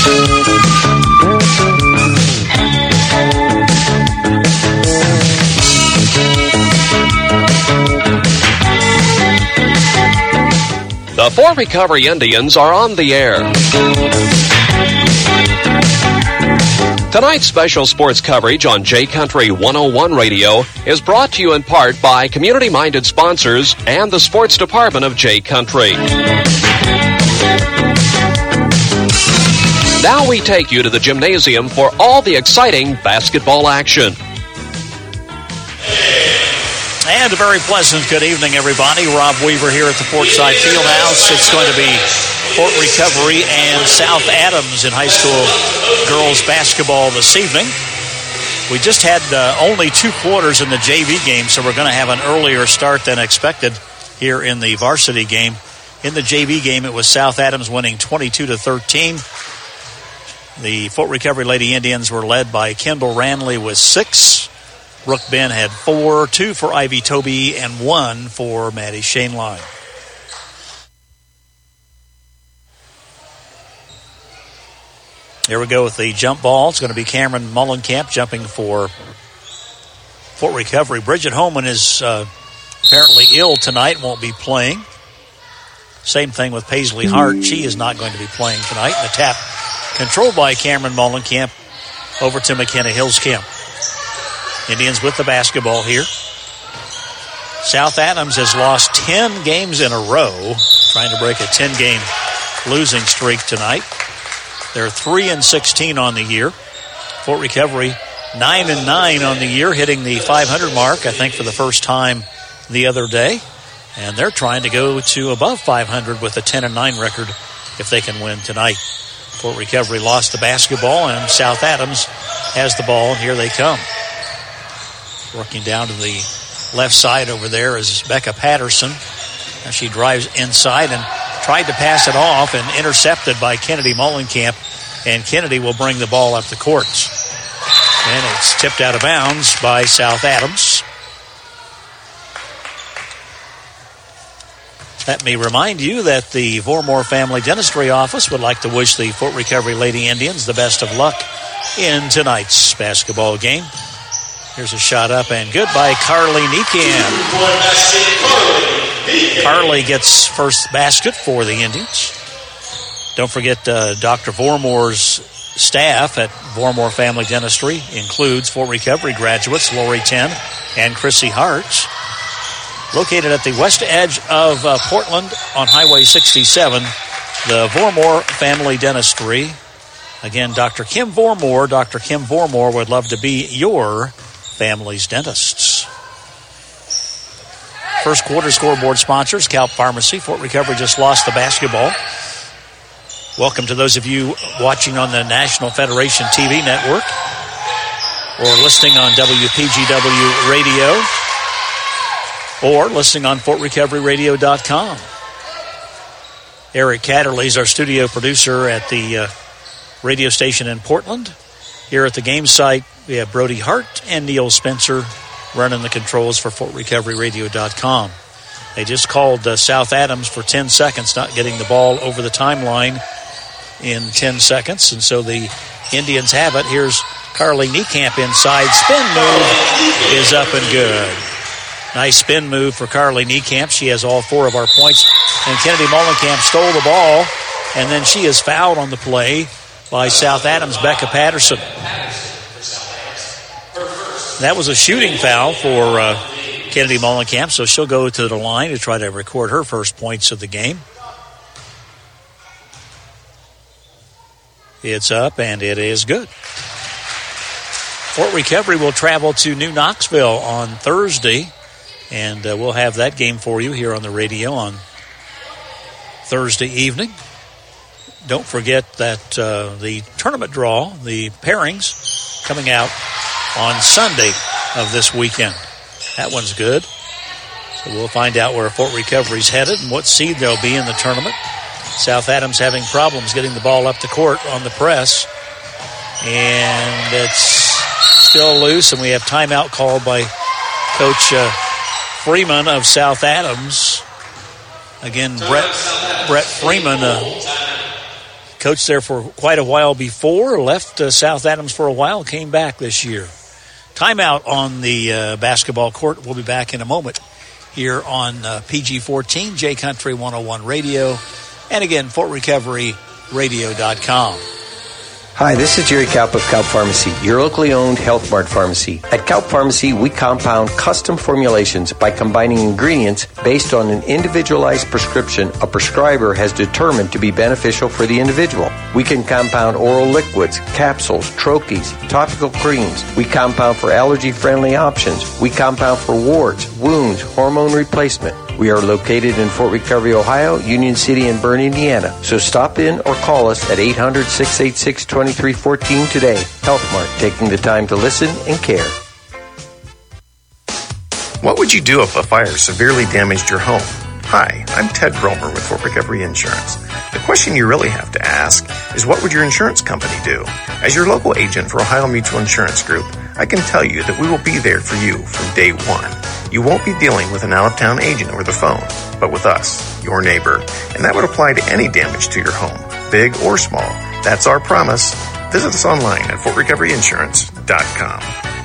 The Fort Recovery Indians are on the air. Tonight's special sports coverage on J Country 101 Radio is brought to you in part by community-minded sponsors and the sports department of J Country. Now we take you to the gymnasium for all the exciting basketball action. And a very pleasant good evening, everybody. Rob Weaver here at the Portside Fieldhouse. It's going to be Fort Recovery and South Adams in high school girls basketball this evening. We just had only 2 quarters in the JV game, so we're going to have an earlier start than expected here in the varsity game. In the JV game, it was South Adams winning 22-13. The Fort Recovery Lady Indians were led by Kendall Ranley with 6. Brooke Ben had 4, 2 for Ivy Toby, and 1 for Maddie Shaneline. Here we go with the jump ball. It's going to be Cameron Mullenkamp jumping for Fort Recovery. Bridget Holman is apparently ill tonight, won't be playing. Same thing with Paisley Hart. She is not going to be playing tonight. The tap controlled by Cameron Mullenkamp over to McKenna Hillscamp. Indians with the basketball here. South Adams has lost 10 games in a row, trying to break a 10-game losing streak tonight. They're 3-16 on the year. Fort Recovery 9-9 on the year, hitting the 500 mark, I think, for the first time the other day. And they're trying to go to above 500 with a 10-9 record if they can win tonight. Fort Recovery lost the basketball, and South Adams has the ball, and here they come. Working down to the left side over there is Becca Patterson. Now she drives inside and tried to pass it off and intercepted by Kennedy Mullenkamp. And Kennedy will bring the ball up the courts. And it's tipped out of bounds by South Adams. Let me remind you that the Vormore Family Dentistry Office would like to wish the Fort Recovery Lady Indians the best of luck in tonight's basketball game. Here's a shot up and good by Carly Niekamp. Carly gets first basket for the Indians. Don't forget Dr. Vormore's staff at Vormore Family Dentistry includes Fort Recovery graduates Lori Ten and Chrissy Hart. Located at the west edge of Portland on Highway 67, the Vormore Family Dentistry. Again, Dr. Kim Vormore. Dr. Kim Vormore would love to be your family's dentists. First quarter scoreboard sponsors, Calp Pharmacy. Fort Recovery just lost the basketball. Welcome to those of you watching on the National Federation TV network or listening on WPGW Radio or listening on FortRecoveryRadio.com. Eric Catterley is our studio producer at the radio station in Portland. Here at the game site, we have Brody Hart and Neil Spencer running the controls for FortRecoveryRadio.com. They just called South Adams for 10 seconds, not getting the ball over the timeline in 10 seconds. And so the Indians have it. Here's Carly Niekamp inside. Spin move is up and good. Nice spin move for Carly Niekamp. She has all 4 of our points. And Kennedy Mullenkamp stole the ball, and then she is fouled on the play by South Adams' Becca Patterson. That was a shooting foul for Kennedy Mullenkamp, so she'll go to the line to try to record her first points of the game. It's up, and it is good. Fort Recovery will travel to New Knoxville on Thursday, and we'll have that game for you here on the radio on Thursday evening. Don't forget that the tournament draw, the pairings, coming out on Sunday of this weekend. That one's good. So we'll find out where Fort Recovery's headed and what seed they'll be in the tournament. South Adams having problems getting the ball up the court on the press. And it's still loose, and we have timeout called by Coach Freeman of South Adams. Again, Brett Freeman Coached there for quite a while before, left South Adams for a while, came back this year. Timeout on the basketball court. We'll be back in a moment here on PG14, J Country 101 Radio, and again, FortRecoveryRadio.com. Hi, this is Jerry Kaup of Kaup Pharmacy, your locally owned Health Mart pharmacy. At Kaup Pharmacy, we compound custom formulations by combining ingredients based on an individualized prescription a prescriber has determined to be beneficial for the individual. We can compound oral liquids, capsules, troches, topical creams. We compound for allergy-friendly options. We compound for warts, wounds, hormone replacement. We are located in Fort Recovery, Ohio, Union City, and Bern, Indiana. So stop in or call us at 800-686-2314 today. Health Mart, taking the time to listen and care. What would you do if a fire severely damaged your home? Hi, I'm Ted Romer with Fort Recovery Insurance. The question you really have to ask is, what would your insurance company do? As your local agent for Ohio Mutual Insurance Group, I can tell you that we will be there for you from day one. You won't be dealing with an out-of-town agent over the phone, but with us, your neighbor. And that would apply to any damage to your home, big or small. That's our promise. Visit us online at FortRecoveryInsurance.com.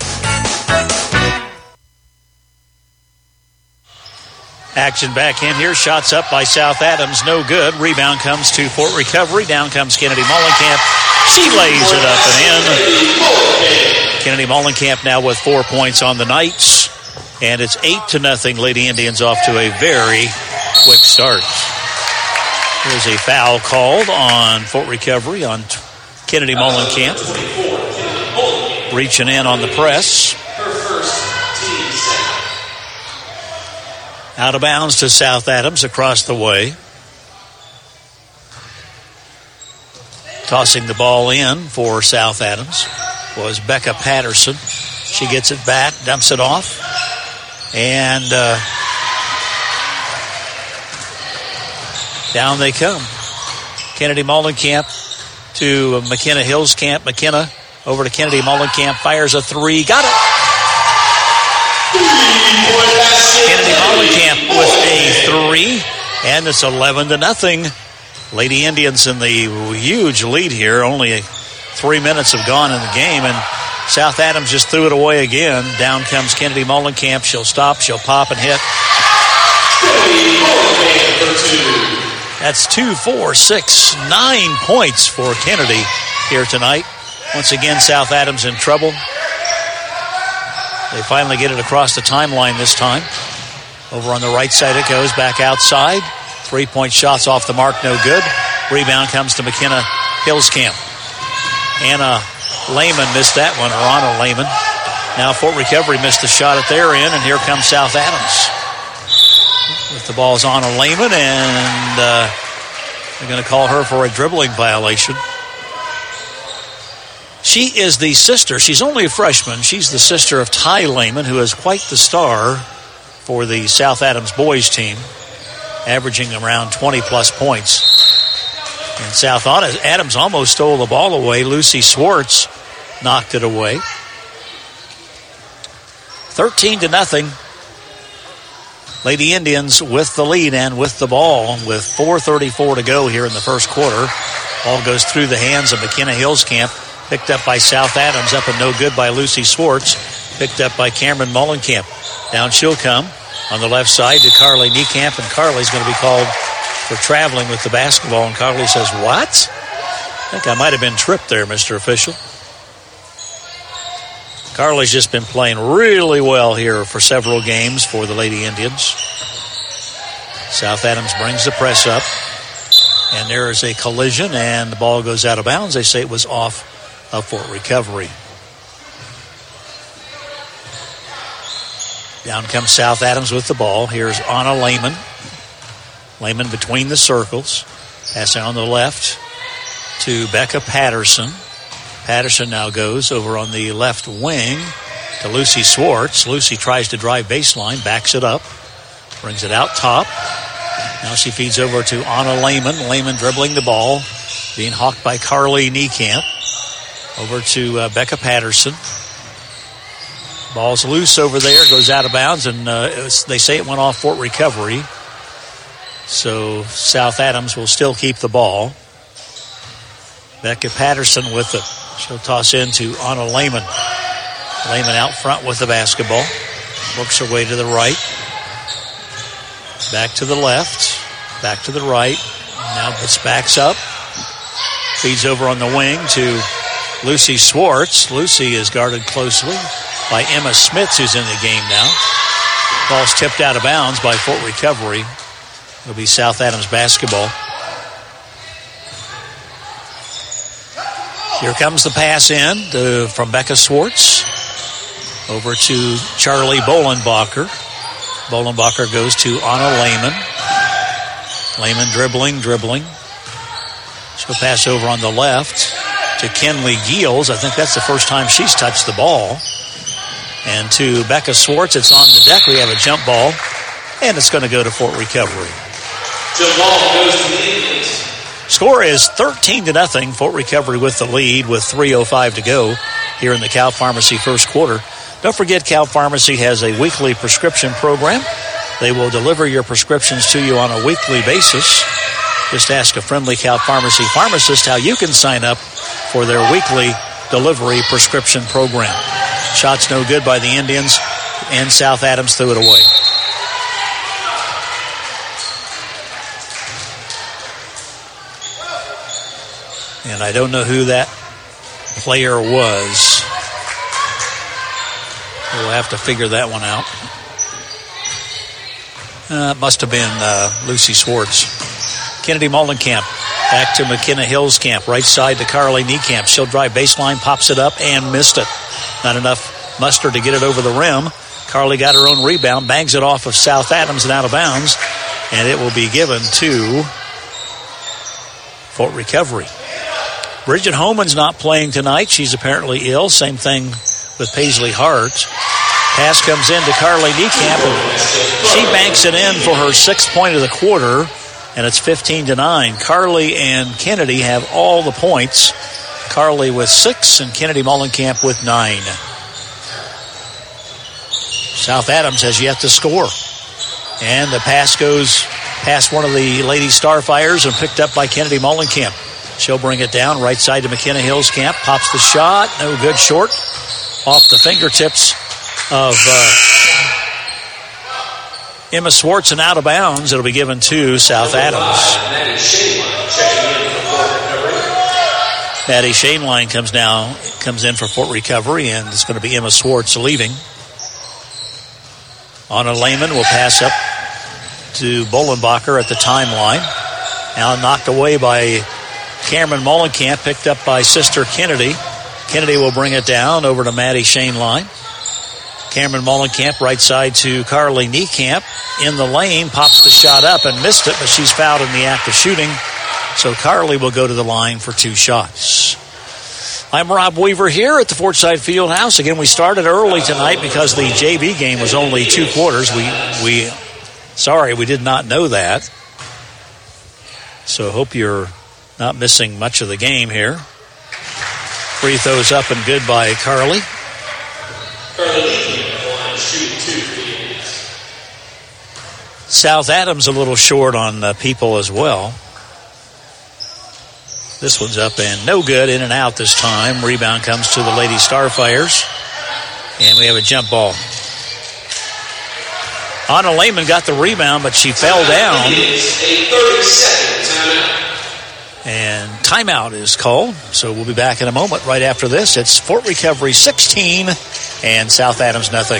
Action back in here. Shots up by South Adams. No good. Rebound comes to Fort Recovery. Down comes Kennedy Mollenkamp. She lays it up and in. Kennedy Mollenkamp now with 4 points on the night. And it's 8-0. Lady Indians off to a very quick start. There's a foul called on Fort Recovery on Kennedy Mollenkamp. Reaching in on the press. Out of bounds to South Adams across the way. Tossing the ball in for South Adams was Becca Patterson. She gets it back, dumps it off. And down they come. Kennedy Mollenkamp to McKenna Hillscamp. McKenna over to Kennedy Mollenkamp. Fires a three. Got it. Kennedy Mollenkamp with a three, and it's 11-0. Lady Indians in the huge lead here. Only 3 minutes have gone in the game, and South Adams just threw it away again. Down comes Kennedy Mollenkamp. She'll stop, she'll pop and hit. That's 2, 4, 6, 9 points for Kennedy here tonight. Once again, South Adams in trouble. They finally get it across the timeline this time. Over on the right side it goes, back outside. 3-point shots off the mark, no good. Rebound comes to McKenna Hillscamp. Anna Lehman missed that one, or Anna Lehman. Now Fort Recovery missed the shot at their end, and here comes South Adams. With the ball's Anna Lehman, and they're going to call her for a dribbling violation. She is the sister. She's only a freshman. She's the sister of Ty Lehman, who is quite the star for the South Adams boys team, averaging around 20-plus points. And South Adams almost stole the ball away. Lucy Swartz knocked it away. 13-0. Lady Indians with the lead and with the ball with 4:34 to go here in the first quarter. Ball goes through the hands of McKenna Hillscamp. Picked up by South Adams, up and no good by Lucy Swartz. Picked up by Cameron Mollenkamp. Down she'll come on the left side to Carly Niekamp, and Carly's going to be called for traveling with the basketball. And Carly says, "What? I think I might have been tripped there, Mr. Official." Carly's just been playing really well here for several games for the Lady Indians. South Adams brings the press up, and there is a collision, and the ball goes out of bounds. They say it was off of Fort Recovery. Down comes South Adams with the ball. Here's Anna Lehman. Lehman between the circles. Passing on the left to Becca Patterson. Patterson now goes over on the left wing to Lucy Swartz. Lucy tries to drive baseline, backs it up, brings it out top. Now she feeds over to Anna Lehman. Lehman dribbling the ball, being hawked by Carly Niekamp. Over to Becca Patterson. Ball's loose over there, goes out of bounds, and they say it went off Fort Recovery. So South Adams will still keep the ball. Becca Patterson with it. She'll toss into Anna Lehman. Lehman out front with the basketball. Works her way to the right. Back to the left. Back to the right. Now this backs up. Feeds over on the wing to Lucy Swartz. Lucy is guarded closely by Emma Smits, who's in the game now. Ball's tipped out of bounds by Fort Recovery. It'll be South Adams basketball. Here comes the pass in from Becca Swartz. Over to Charlie Bolenbacher. Bolenbacher goes to Anna Lehman. Lehman dribbling. She'll pass over on the left to Kenley Giels. I think that's the first time she's touched the ball. And to Becca Swartz, it's on the deck. We have a jump ball, and it's going to go to Fort Recovery. Jump ball goes to the Indians. Score is 13-0. Fort Recovery with the lead with 3:05 to go here in the Cow Pharmacy first quarter. Don't forget, Cow Pharmacy has a weekly prescription program. They will deliver your prescriptions to you on a weekly basis. Just ask a friendly Cow Pharmacy pharmacist how you can sign up for their weekly delivery prescription program. Shots no good by the Indians, and South Adams threw it away. And I don't know who that player was. We'll have to figure that one out. It must have been Lucy Swartz. Kennedy Molenkamp back to McKenna Hillscamp. Right side to Carly Niekamp. She'll drive baseline, pops it up, and missed it. Not enough muster to get it over the rim. Carly got her own rebound, bangs it off of South Adams and out of bounds. And it will be given to Fort Recovery. Bridget Homan's not playing tonight. She's apparently ill. Same thing with Paisley Hart. Pass comes in to Carly Niekamp, and she banks it in for her 6th point of the quarter, and it's 15-9. Carly and Kennedy have all the points. Carly with 6 and Kennedy Molenkamp with 9. South Adams has yet to score. And the pass goes past one of the Lady Starfires and picked up by Kennedy Molenkamp. She'll bring it down right side to McKenna Hillscamp. Pops the shot. No good, short. Off the fingertips of Emma Swartz and out of bounds. It'll be given to South Adams. Maddie Shainline comes in for Fort Recovery, and it's going to be Emma Swartz leaving. Anna Lehman will pass up to Bolenbacher at the timeline. Now knocked away by Cameron Molenkamp, picked up by Sister Kennedy. Kennedy will bring it down over to Maddie Shainline. Cameron Molenkamp right side to Carly Niekamp. In the lane, pops the shot up and missed it, but she's fouled in the act of shooting. So Carly will go to the line for 2 shots. I'm Rob Weaver here at the Fortside Fieldhouse. Again, we started early tonight because the JV game was only 2 quarters. We did not know that. So hope you're not missing much of the game here. Free throws up and good by Carly. South Adams a little short on people as well. This one's up and no good, in and out this time. Rebound comes to the Lady Starfires. And we have a jump ball. Anna Lehman got the rebound, but she fell down. And timeout is called. So we'll be back in a moment right after this. It's Fort Recovery 16 and South Adams nothing.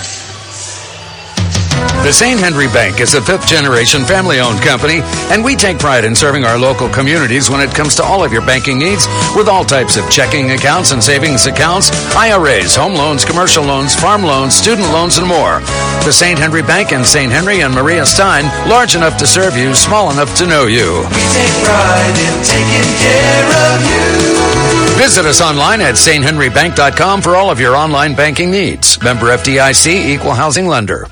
The St. Henry Bank is a 5th-generation family-owned company, and we take pride in serving our local communities when it comes to all of your banking needs with all types of checking accounts and savings accounts, IRAs, home loans, commercial loans, farm loans, student loans, and more. The St. Henry Bank in St. Henry and Maria Stein, large enough to serve you, small enough to know you. We take pride in taking care of you. Visit us online at sthenrybank.com for all of your online banking needs. Member FDIC, Equal Housing Lender.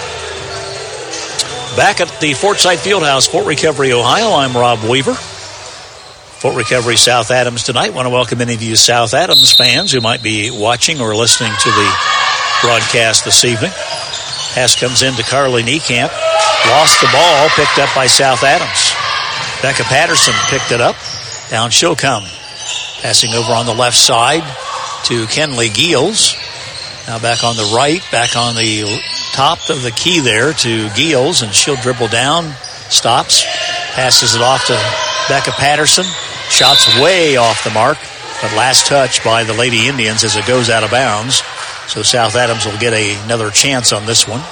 Back at the Fortside Fieldhouse, Fort Recovery, Ohio, I'm Rob Weaver. Fort Recovery, South Adams tonight. Want to welcome any of you South Adams fans who might be watching or listening to the broadcast this evening. Pass comes in to Carly Niekamp. Lost the ball, picked up by South Adams. Becca Patterson picked it up. Down she'll come. Passing over on the left side to Kenley Giels. Now back on the right, back on the top of the key there to Giels, and she'll dribble down, stops, passes it off to Becca Patterson. Shots way off the mark, but last touch by the Lady Indians as it goes out of bounds. So South Adams will get another chance on this one.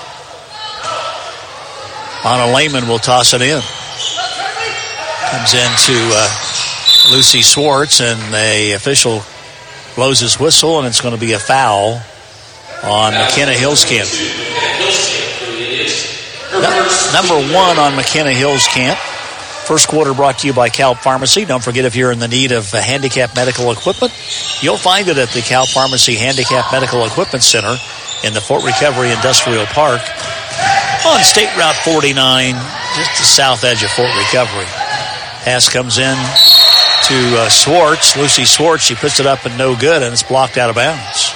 Anna Lehman will toss it in. Comes into Lucy Swartz, and the official blows his whistle, and it's going to be a foul on McKenna Hillscamp. Number 1 on McKenna Hillscamp. First quarter brought to you by Calp Pharmacy. Don't forget, if you're in the need of handicap medical equipment, you'll find it at the Calp Pharmacy Handicap Medical Equipment Center in the Fort Recovery Industrial Park on State Route 49, just the south edge of Fort Recovery. Pass comes in to Swartz, Lucy Swartz. She puts it up and no good, and it's blocked out of bounds.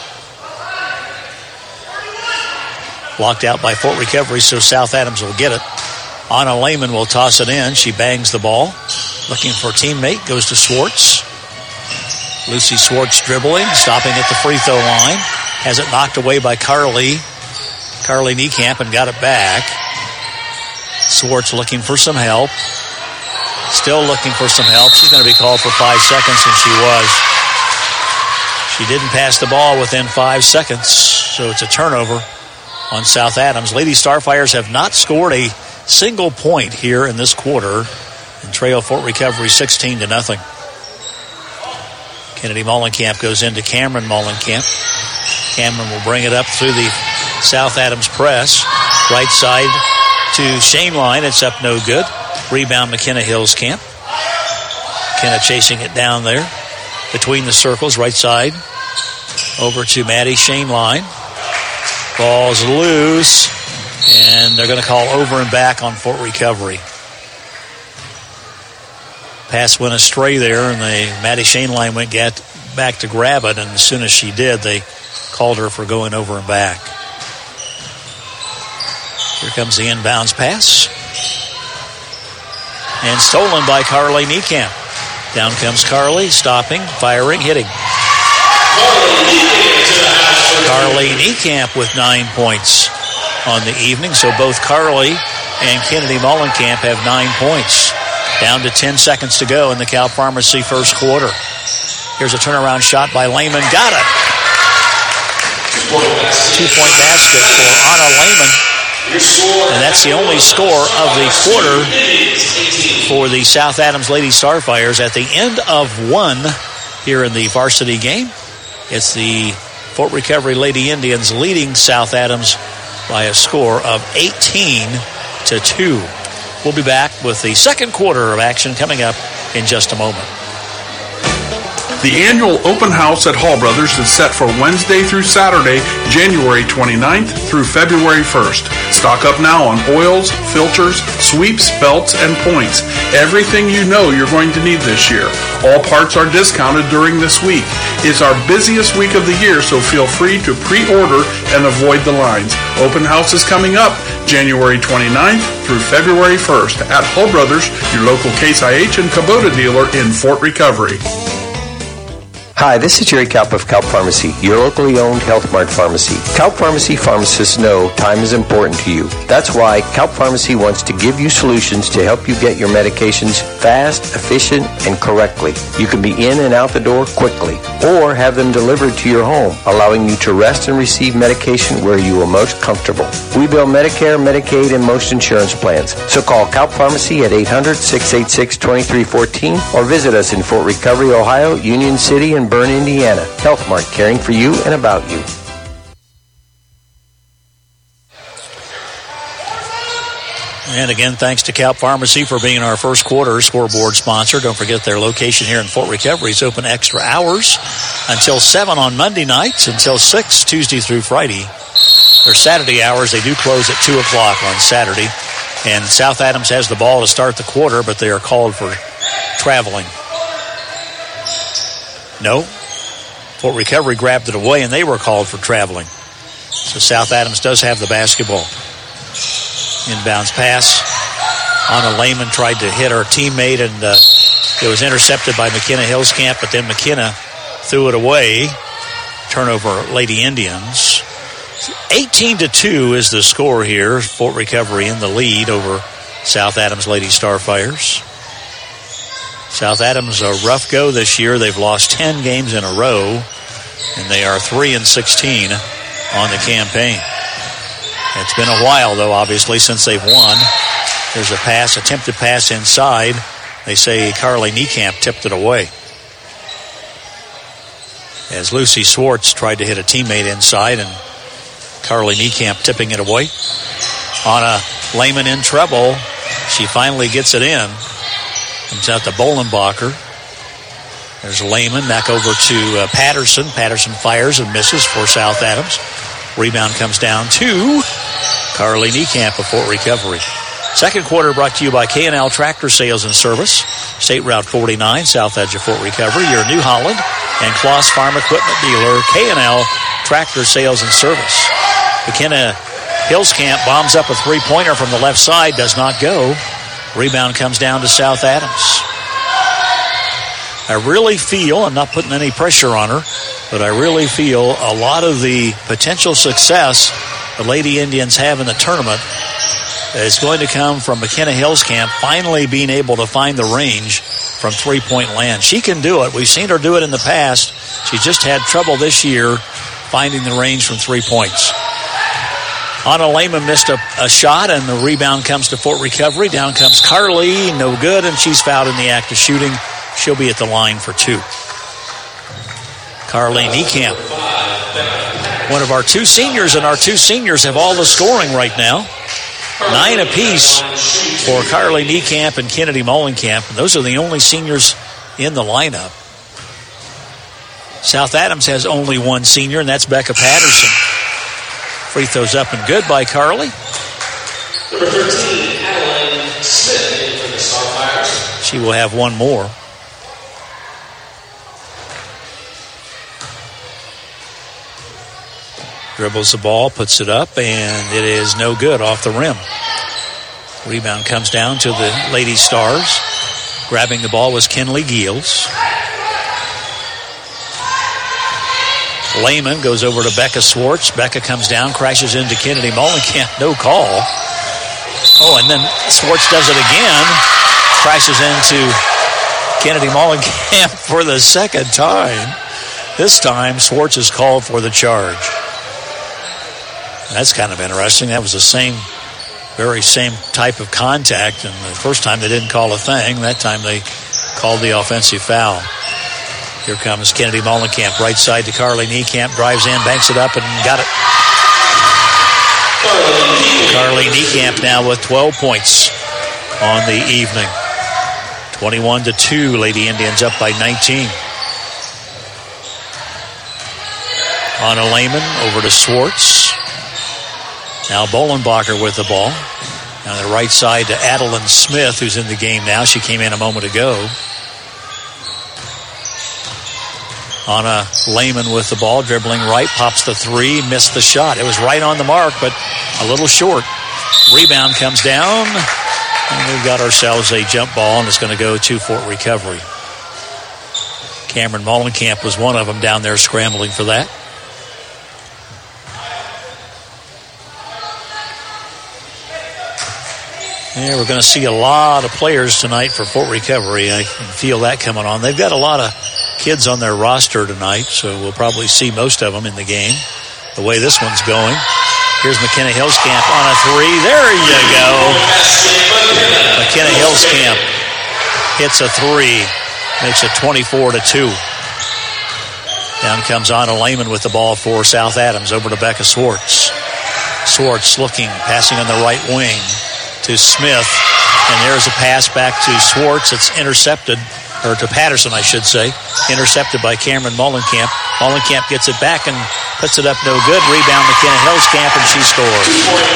Blocked out by Fort Recovery, so South Adams will get it. Anna Lehman will toss it in. She bangs the ball. Looking for a teammate. Goes to Swartz. Lucy Swartz dribbling. Stopping at the free throw line. Has it knocked away by Carly Niekamp and got it back. Swartz looking for some help. Still looking for some help. She's going to be called for 5 seconds, and she was. She didn't pass the ball within 5 seconds, so it's a turnover on South Adams. Lady Starfires have not scored a single point here in this quarter and trail Fort Recovery 16-0. Kennedy Mollenkamp goes into Cameron Mollenkamp. Cameron will bring it up through the South Adams press. Right side to Shane Line. It's up no good. Rebound McKenna Hillscamp. McKenna chasing it down there between the circles. Right side over to Maddie Shane Line. Ball's loose, and they're going to call over and back on Fort Recovery. Pass went astray there, and Maddie Shane Line went back to grab it, and as soon as she did, they called her for going over and back. Here comes the inbounds pass. And stolen by Carly Niekamp. Down comes Carly, stopping, firing, hitting. Carly Niekamp with 9 points on the evening. So both Carly and Kennedy Mollenkamp have 9 points. Down to 10 seconds to go in the Calp Pharmacy first quarter. Here's a turnaround shot by Lehman. Got it. 2-point basket for Anna Lehman. And that's the only score of the quarter for the South Adams Lady Starfires. At the end of one here in the varsity game, it's the Fort Recovery Lady Indians leading South Adams by a score of 18-2. We'll be back with the second quarter of action coming up in just a moment. The annual open house at Hall Brothers is set for Wednesday through Saturday, January 29th through February 1st. Stock up now on oils, filters, sweeps, belts, and points. Everything you know you're going to need this year. All parts are discounted during this week. It's our busiest week of the year, so feel free to pre-order and avoid the lines. Open house is coming up January 29th through February 1st at Hall Brothers, your local Case IH and Kubota dealer in Fort Recovery. Hi, this is Jerry Kalp of Kalp Pharmacy, your locally owned Health Mart pharmacy. Kalp Pharmacy pharmacists know time is important to you. That's why Kalp Pharmacy wants to give you solutions to help you get your medications fast, efficient, and correctly. You can be in and out the door quickly, or have them delivered to your home, allowing you to rest and receive medication where you are most comfortable. We bill Medicare, Medicaid, and most insurance plans. So call Kalp Pharmacy at 800-686-2314 or visit us in Fort Recovery, Ohio, Union City, and Bern, Indiana. Health Mart, caring for you and about you. And again, thanks to Kalp Pharmacy for being our first quarter scoreboard sponsor. Don't forget their location here in Fort Recovery is open extra hours until 7 on Monday nights, until 6 Tuesday through Friday. Their Saturday hours, they do close at 2 o'clock on Saturday. And South Adams has the ball to start the quarter, but they are called for traveling. No. Fort Recovery grabbed it away, and they were called for traveling. So South Adams does have the basketball. Inbounds pass. Anna Lehman tried to hit her teammate, and It was intercepted by McKenna Hillscamp, but then McKenna threw it away. Turnover, Lady Indians. 18-2 is the score here. Fort Recovery in the lead over South Adams Lady Starfires. South Adams a rough go this year. They've lost 10 games in a row, and they are 3-16 on the campaign. It's been a while, though, obviously, since they've won. There's a pass, attempted pass inside. They say Carly Niekamp tipped it away. As Lucy Swartz tried to hit a teammate inside, and Carly Niekamp tipping it away. On a Lehman in trouble. She finally gets it in. Comes out to Bolenbacher. There's Lehman back over to Patterson. Patterson fires and misses for South Adams. Rebound comes down to Carly Niekamp of Fort Recovery. Second quarter brought to you by K&L Tractor Sales and Service. State Route 49, south edge of Fort Recovery. Your New Holland and Kloss Farm Equipment dealer, K&L Tractor Sales and Service. McKenna Hillscamp bombs up a three-pointer from the left side. Does not go. Rebound comes down to South Adams. I really feel, I'm not putting any pressure on her, but I really feel a lot of the potential success the Lady Indians have in the tournament is going to come from McKenna Hillscamp finally being able to find the range from three-point land. She can do it. We've seen her do it in the past. She just had trouble this year finding the range from 3 points. Anna Lehman missed a shot, and the rebound comes to Fort Recovery. Down comes Carly, no good, and she's fouled in the act of shooting. She'll be at the line for two. Carly Niekamp, one of our two seniors, and our two seniors have all the scoring right now. 9 apiece for Carly Niekamp and Kennedy Molenkamp, and those are the only seniors in the lineup. South Adams has only one senior, and that's Becca Patterson. Free throws up and good by Carly. Number 13, Adeline Smith in for the Starfires. She will have one more. Dribbles the ball, puts it up, and it is no good off the rim. Rebound comes down to the Lady Stars. Grabbing the ball was Kenley Giels. Lehman goes over to Becca Swartz. Becca comes down, crashes into Kennedy Molenkamp. No call. Oh, and then Swartz does it again. Crashes into Kennedy Molenkamp for the second time. This time, Swartz is called for the charge. That's kind of interesting. That was the very same type of contact. And the first time they didn't call a thing. That time they called the offensive foul. Here comes Kennedy Molenkamp, right side to Carly Niekamp, drives in, banks it up, and got it. Carly Niekamp now with 12 points on the evening. 21-2, Lady Indians up by 19. Anna Lehman over to Swartz. Now Bolenbacher with the ball. On the right side to Adeline Smith, who's in the game now. She came in a moment ago. Anna Lehman with the ball, dribbling right, pops the three, missed the shot. It was right on the mark, but a little short. Rebound comes down, and we've got ourselves a jump ball, and it's going to go to Fort Recovery. Cameron Molenkamp was one of them down there scrambling for that. Yeah, we're going to see a lot of players tonight for Fort Recovery. I can feel that coming on. They've got a lot of kids on their roster tonight, so we'll probably see most of them in the game. The way this one's going. Here's McKenna Hillscamp on a three. There you go. McKenna Hillscamp hits a three. Makes it 24-2. Down comes Anna Lehman with the ball for South Adams. Over to Becca Swartz. Swartz looking, passing on the right wing to Smith. And there's a pass back to Swartz. It's intercepted. Or to Patterson, I should say. Intercepted by Cameron Molenkamp. Molenkamp gets it back and puts it up no good. Rebound McKenna Hillscamp, and she scores.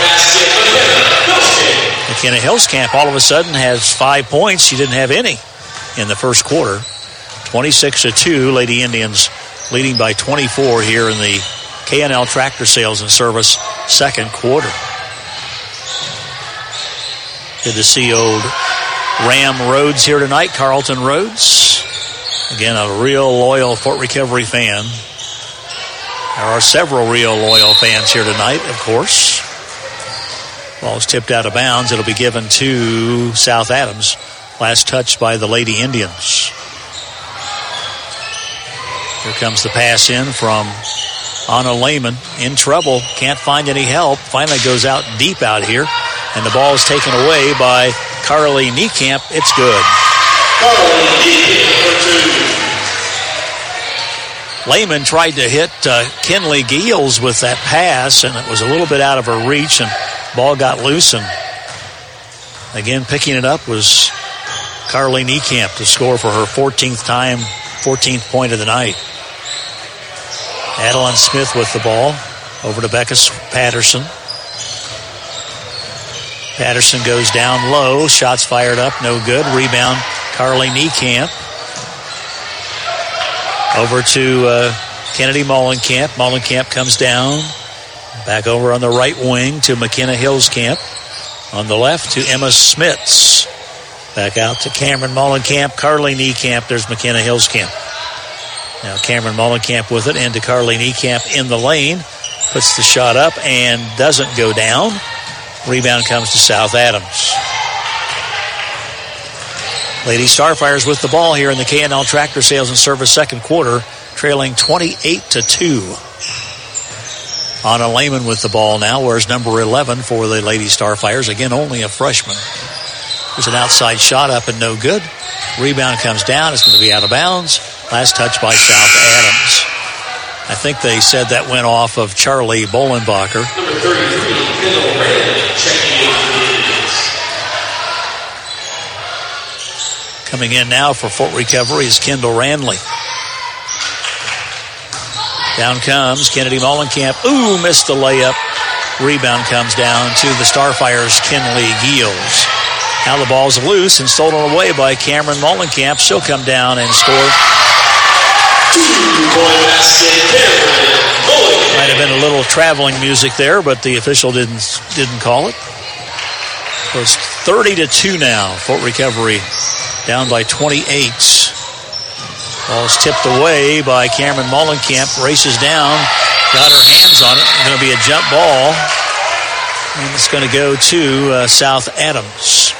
McKenna Hillscamp all of a sudden has 5 points. She didn't have any in the first quarter. 26-2, Lady Indians leading by 24 here in the K&L Tractor Sales and Service second quarter. Good to see old Ram Rhodes here tonight, Carlton Rhodes. Again, a real loyal Fort Recovery fan. There are several real loyal fans here tonight, of course. Ball's tipped out of bounds. It'll be given to South Adams. Last touch by the Lady Indians. Here comes the pass in from Anna Lehman. In trouble. Can't find any help. Finally goes out deep out here. And the ball is taken away by Carly Niekamp. It's good. Carly Niekamp for 2. Lehman tried to hit Kinley Giles with that pass, and it was a little bit out of her reach, and ball got loose. And again, picking it up was Carly Niekamp to score for her 14th point of the night. Adeline Smith with the ball. Over to Becca Patterson. Patterson goes down low. Shots fired up. No good. Rebound, Carly Niekamp. Over to Kennedy Mollenkamp. Mollenkamp comes down. Back over on the right wing to McKenna Hillscamp. On the left to Emma Smits. Back out to Cameron Mollenkamp. Carly Niekamp. There's McKenna Hillscamp. Now Cameron Mollenkamp with it into Carly Niekamp in the lane. Puts the shot up and doesn't go down. Rebound comes to South Adams. Lady Starfires with the ball here in the K&L Tractor Sales and Service second quarter, trailing 28-2. Anna Lehman with the ball now, wears number 11 for the Lady Starfires. Again, only a freshman. There's an outside shot up and no good. Rebound comes down. It's going to be out of bounds. Last touch by South Adams. I think they said that went off of Charlie Bolenbacher. Number 33, Kendall Rand, checking in for the Indians. Coming in now for Fort Recovery is Kendall Randley. Down comes Kennedy Mollenkamp. Ooh, missed the layup. Rebound comes down to the Starfires' Kinley Giles. Now the ball's loose and stolen away by Cameron Mollenkamp. She'll come down and score. Might have been a little traveling music there, but the official didn't call it. So it's 30-2 now. Fort Recovery down by 28. Ball's tipped away by Cameron Mollenkamp. Races down. Got her hands on it. It's going to be a jump ball. And it's going to go to South Adams.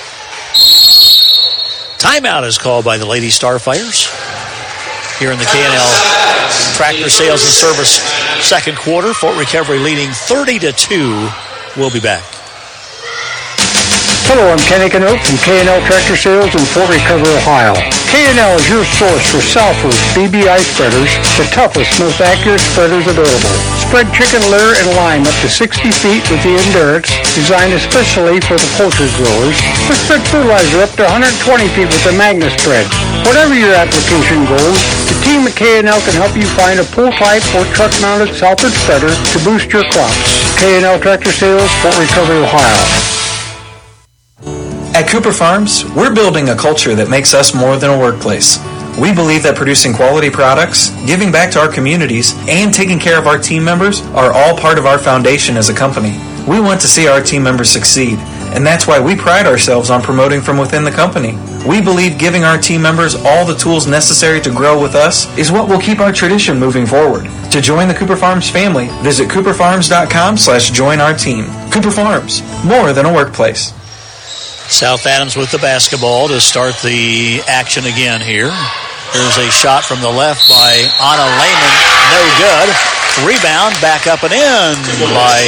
Timeout is called by the Lady Starfires. Here in the K&L Tractor Sales and Service second quarter. Fort Recovery leading 30-2. We'll be back. Hello, I'm Kenny Canote from K&L Tractor Sales in Fort Recovery, Ohio. K&L is your source for Salford BBI spreaders, the toughest, most accurate spreaders available. Spread chicken litter and lime up to 60 feet with the Endurance, designed especially for the poultry growers. Or spread fertilizer up to 120 feet with the Magna spread. Whatever your application goes, the team at K&L can help you find a pull-type or truck-mounted Salford spreader to boost your crops. K&L Tractor Sales, Fort Recovery, Ohio. At Cooper Farms, we're building a culture that makes us more than a workplace. We believe that producing quality products, giving back to our communities, and taking care of our team members are all part of our foundation as a company. We want to see our team members succeed, and that's why we pride ourselves on promoting from within the company. We believe giving our team members all the tools necessary to grow with us is what will keep our tradition moving forward. To join the Cooper Farms family, visit cooperfarms.com/join-our-team. Cooper Farms, more than a workplace. South Adams with the basketball to start the action again here. There's a shot from the left by Anna Lehman. No good. Rebound back up and in by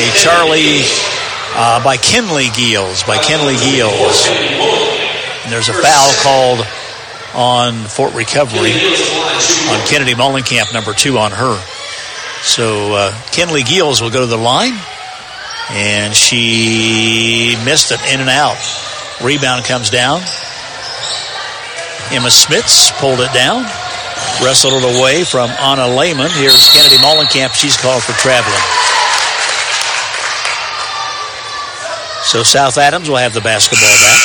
Kinley Giles. And there's a foul called on Fort Recovery on Kennedy Mollenkamp, number 2 on her. So Kinley Giles will go to the line. And she missed it in and out. Rebound comes down. Emma Smits pulled it down. Wrestled it away from Anna Lehman. Here's Kennedy Mollenkamp. She's called for traveling. So South Adams will have the basketball back.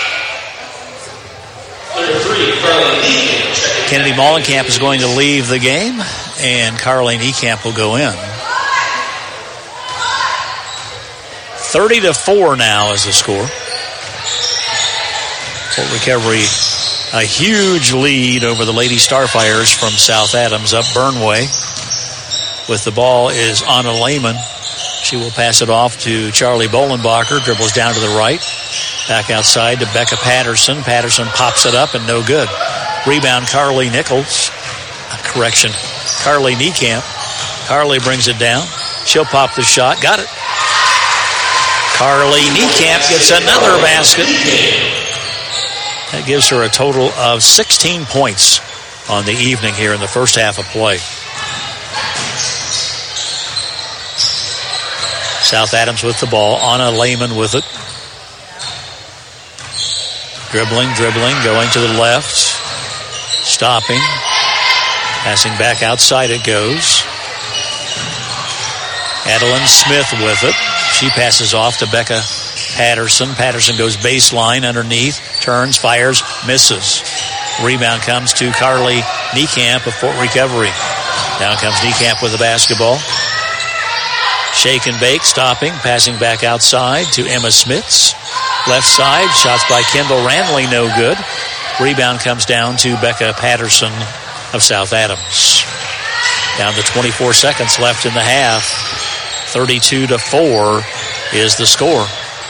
Kennedy Mollenkamp is going to leave the game, and Carly Niekamp will go in. 30-4 now is the score. Fort Recovery, a huge lead over the Lady Starfires from South Adams up Burnway. With the ball is Anna Lehman. She will pass it off to Charlie Bolenbacher. Dribbles down to the right. Back outside to Becca Patterson. Patterson pops it up and no good. Rebound, Carly Nichols. Correction, Carly Niekamp. Carly brings it down. She'll pop the shot. Got it. Carly Niekamp gets another basket. That gives her a total of 16 points on the evening here in the first half of play. South Adams with the ball. Anna Lehman with it. Dribbling, going to the left. Stopping. Passing back outside it goes. Adeline Smith with it. She passes off to Becca Patterson. Patterson goes baseline underneath. Turns, fires, misses. Rebound comes to Carly Niekamp of Fort Recovery. Down comes Niekamp with the basketball. Shake and bake, stopping, passing back outside to Emma Smits. Left side, shots by Kendall Ranley, no good. Rebound comes down to Becca Patterson of South Adams. Down to 24 seconds left in the half. 32-4 is the score.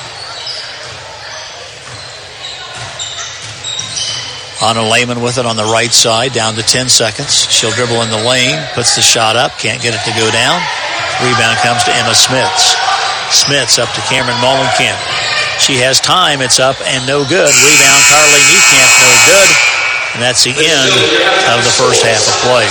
Anna Lehman with it on the right side, down to 10 seconds. She'll dribble in the lane, puts the shot up, can't get it to go down. Rebound comes to Emma Smits. Smits up to Cameron Mullenkamp. She has time, it's up and no good. Rebound, Carly Niekamp, no good. And that's the end of the first half of play.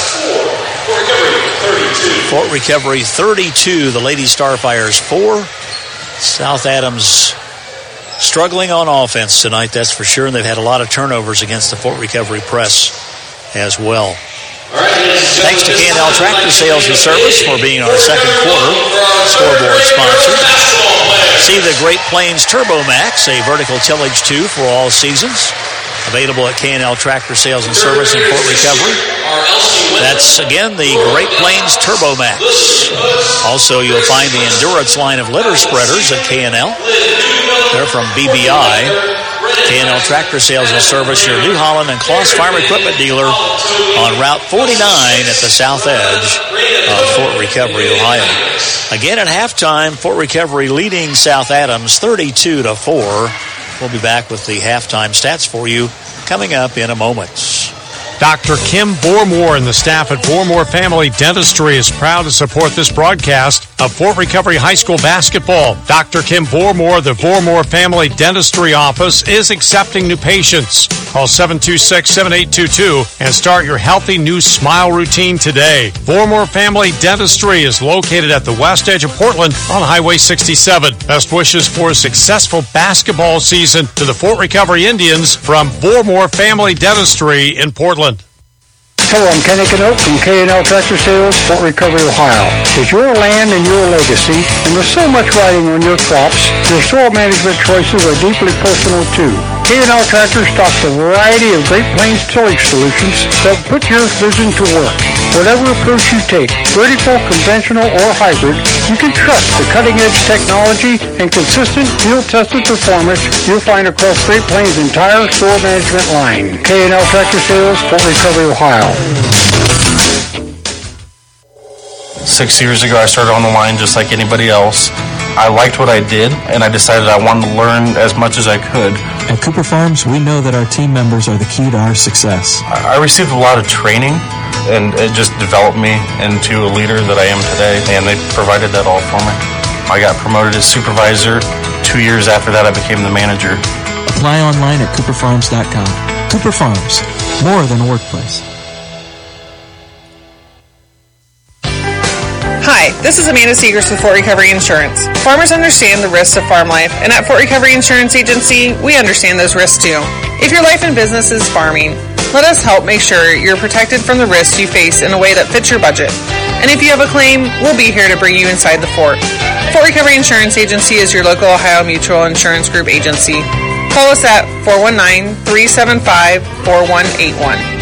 Fort Recovery 32, the Lady Starfires 4. South Adams struggling on offense tonight, that's for sure. And they've had a lot of turnovers against the Fort Recovery press as well. Thanks to K&L Tractor Sales and Service for being our second quarter scoreboard sponsor. See the Great Plains Turbo Max, a vertical tillage 2 for all seasons. Available at K&L Tractor Sales and Service in Fort Recovery. That's, again, the Great Plains Turbo Max. Also, you'll find the Endurance line of litter spreaders at K&L. They're from BBI. K&L Tractor Sales and Service, your New Holland and Claus Farm Equipment dealer on Route 49 at the south edge of Fort Recovery, Ohio. Again at halftime, Fort Recovery leading South Adams 32-4. We'll be back with the halftime stats for you coming up in a moment. Dr. Kim Bormore and the staff at Bormore Family Dentistry is proud to support this broadcast of Fort Recovery High School basketball. Dr. Kim Bormore, the Bormore Family Dentistry office, is accepting new patients. Call 726-7822 and start your healthy new smile routine today. Bormore Family Dentistry is located at the west edge of Portland on Highway 67. Best wishes for a successful basketball season to the Fort Recovery Indians from Bormore Family Dentistry in Portland. Hello, I'm Kenny Canote from K&L Tractor Sales, Fort Recovery, Ohio. It's your land and your legacy, and with so much riding on your crops, your soil management choices are deeply personal too. K&L Tractor stocks a variety of Great Plains tillage solutions that put your vision to work. Whatever approach you take, vertical, conventional, or hybrid, you can trust the cutting-edge technology and consistent field-tested performance you'll find across Great Plains' entire soil management line. K&L Tractor Sales, Fort Recovery, Ohio. 6 years ago, I started on the line just like anybody else. I liked what I did, and I decided I wanted to learn as much as I could. At Cooper Farms, we know that our team members are the key to our success. I received a lot of training, and it just developed me into a leader that I am today, and they provided that all for me. I got promoted as supervisor. 2 years after that, I became the manager. Apply online at cooperfarms.com. Cooper Farms, more than a workplace. Hi, this is Amanda Seegers with Fort Recovery Insurance. Farmers understand the risks of farm life, and at Fort Recovery Insurance Agency, we understand those risks too. If your life and business is farming, let us help make sure you're protected from the risks you face in a way that fits your budget. And if you have a claim, we'll be here to bring you inside the fort. Fort Recovery Insurance Agency is your local Ohio Mutual Insurance Group agency. Call us at 419-375-4181.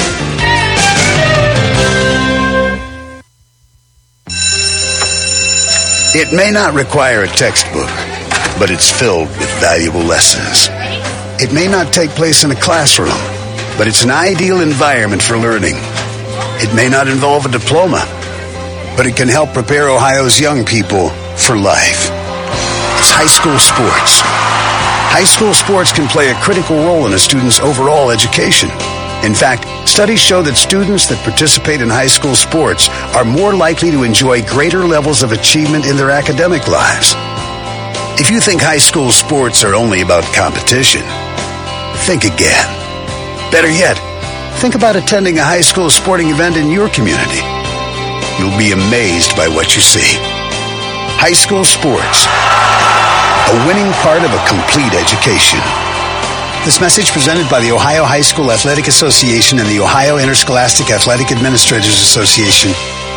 It may not require a textbook, but it's filled with valuable lessons. It may not take place in a classroom, but it's an ideal environment for learning. It may not involve a diploma, but it can help prepare Ohio's young people for life. It's high school sports. High school sports can play a critical role in a student's overall education. In fact, studies show that students that participate in high school sports are more likely to enjoy greater levels of achievement in their academic lives. If you think high school sports are only about competition, think again. Better yet, think about attending a high school sporting event in your community. You'll be amazed by what you see. High school sports, a winning part of a complete education. This message presented by the Ohio High School Athletic Association and the Ohio Interscholastic Athletic Administrators Association.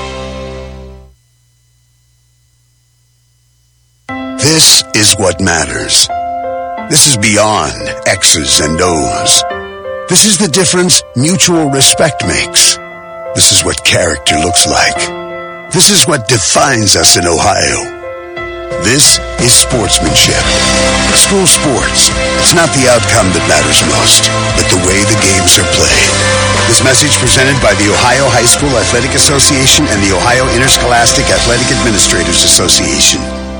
This is what matters. This is beyond X's and O's. This is the difference mutual respect makes. This is what character looks like. This is what defines us in Ohio. This is sportsmanship. School sports. It's not the outcome that matters most, but the way the games are played. This message presented by the Ohio High School Athletic Association and the Ohio Interscholastic Athletic Administrators Association.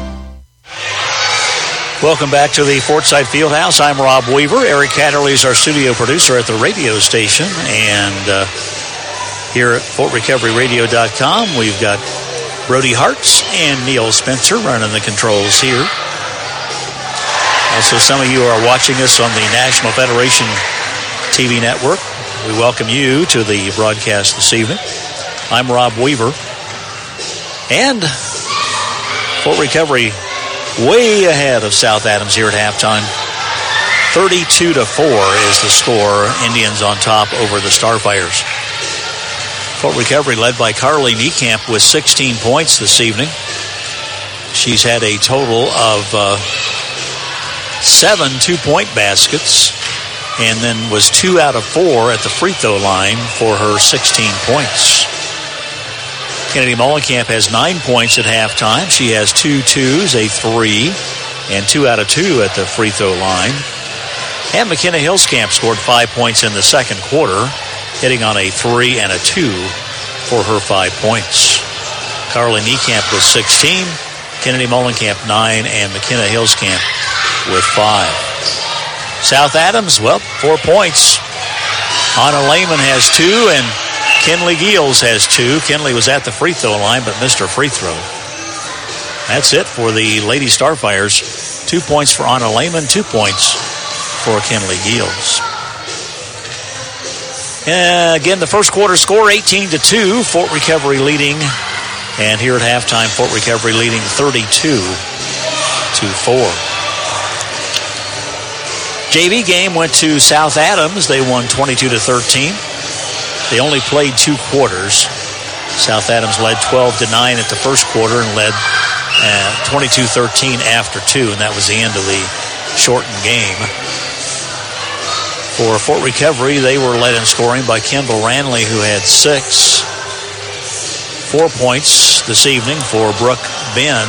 Welcome back to the Fortside Fieldhouse. I'm Rob Weaver. Eric Catterley is our studio producer at the radio station. And here at FortRecoveryRadio.com, we've got Brody Hartz and Neil Spencer running the controls here. Also, some of you are watching us on the National Federation TV network. We welcome you to the broadcast this evening. I'm Rob Weaver. And Fort Recovery way ahead of South Adams here at halftime. 32-4 is the score. Indians on top over the Starfires. Fort Recovery led by Carly Niekamp with 16 points this evening. She's had a total of 7 2-point baskets and then was 2 out of 4 at the free throw line for her 16 points. Kennedy Mollenkamp has 9 points at halftime. She has 2 twos, a 3, and 2 out of 2 at the free throw line. And McKenna Hillscamp scored 5 points in the second quarter, hitting on a 3 and a 2 for her 5 points. Carly Niekamp with 16, Kennedy Mollenkamp 9, and McKenna Hillscamp with 5. South Adams, 4 points. Anna Lehman has 2, and Kenley Giels has 2. Kenley was at the free throw line, but missed her free throw. That's it for the Lady Starfires. 2 points for Anna Lehman, 2 points for Kenley Giels. Again, the first quarter score, 18-2. Fort Recovery leading. And here at halftime, Fort Recovery leading 32-4. JV game went to South Adams. They won 22-13. They only played 2 quarters. South Adams led 12-9 at the first quarter and led 22-13 after 2, and that was the end of the shortened game. For Fort Recovery, they were led in scoring by Kendall Ranley, who had 6. 4 points this evening for Brooke Ben.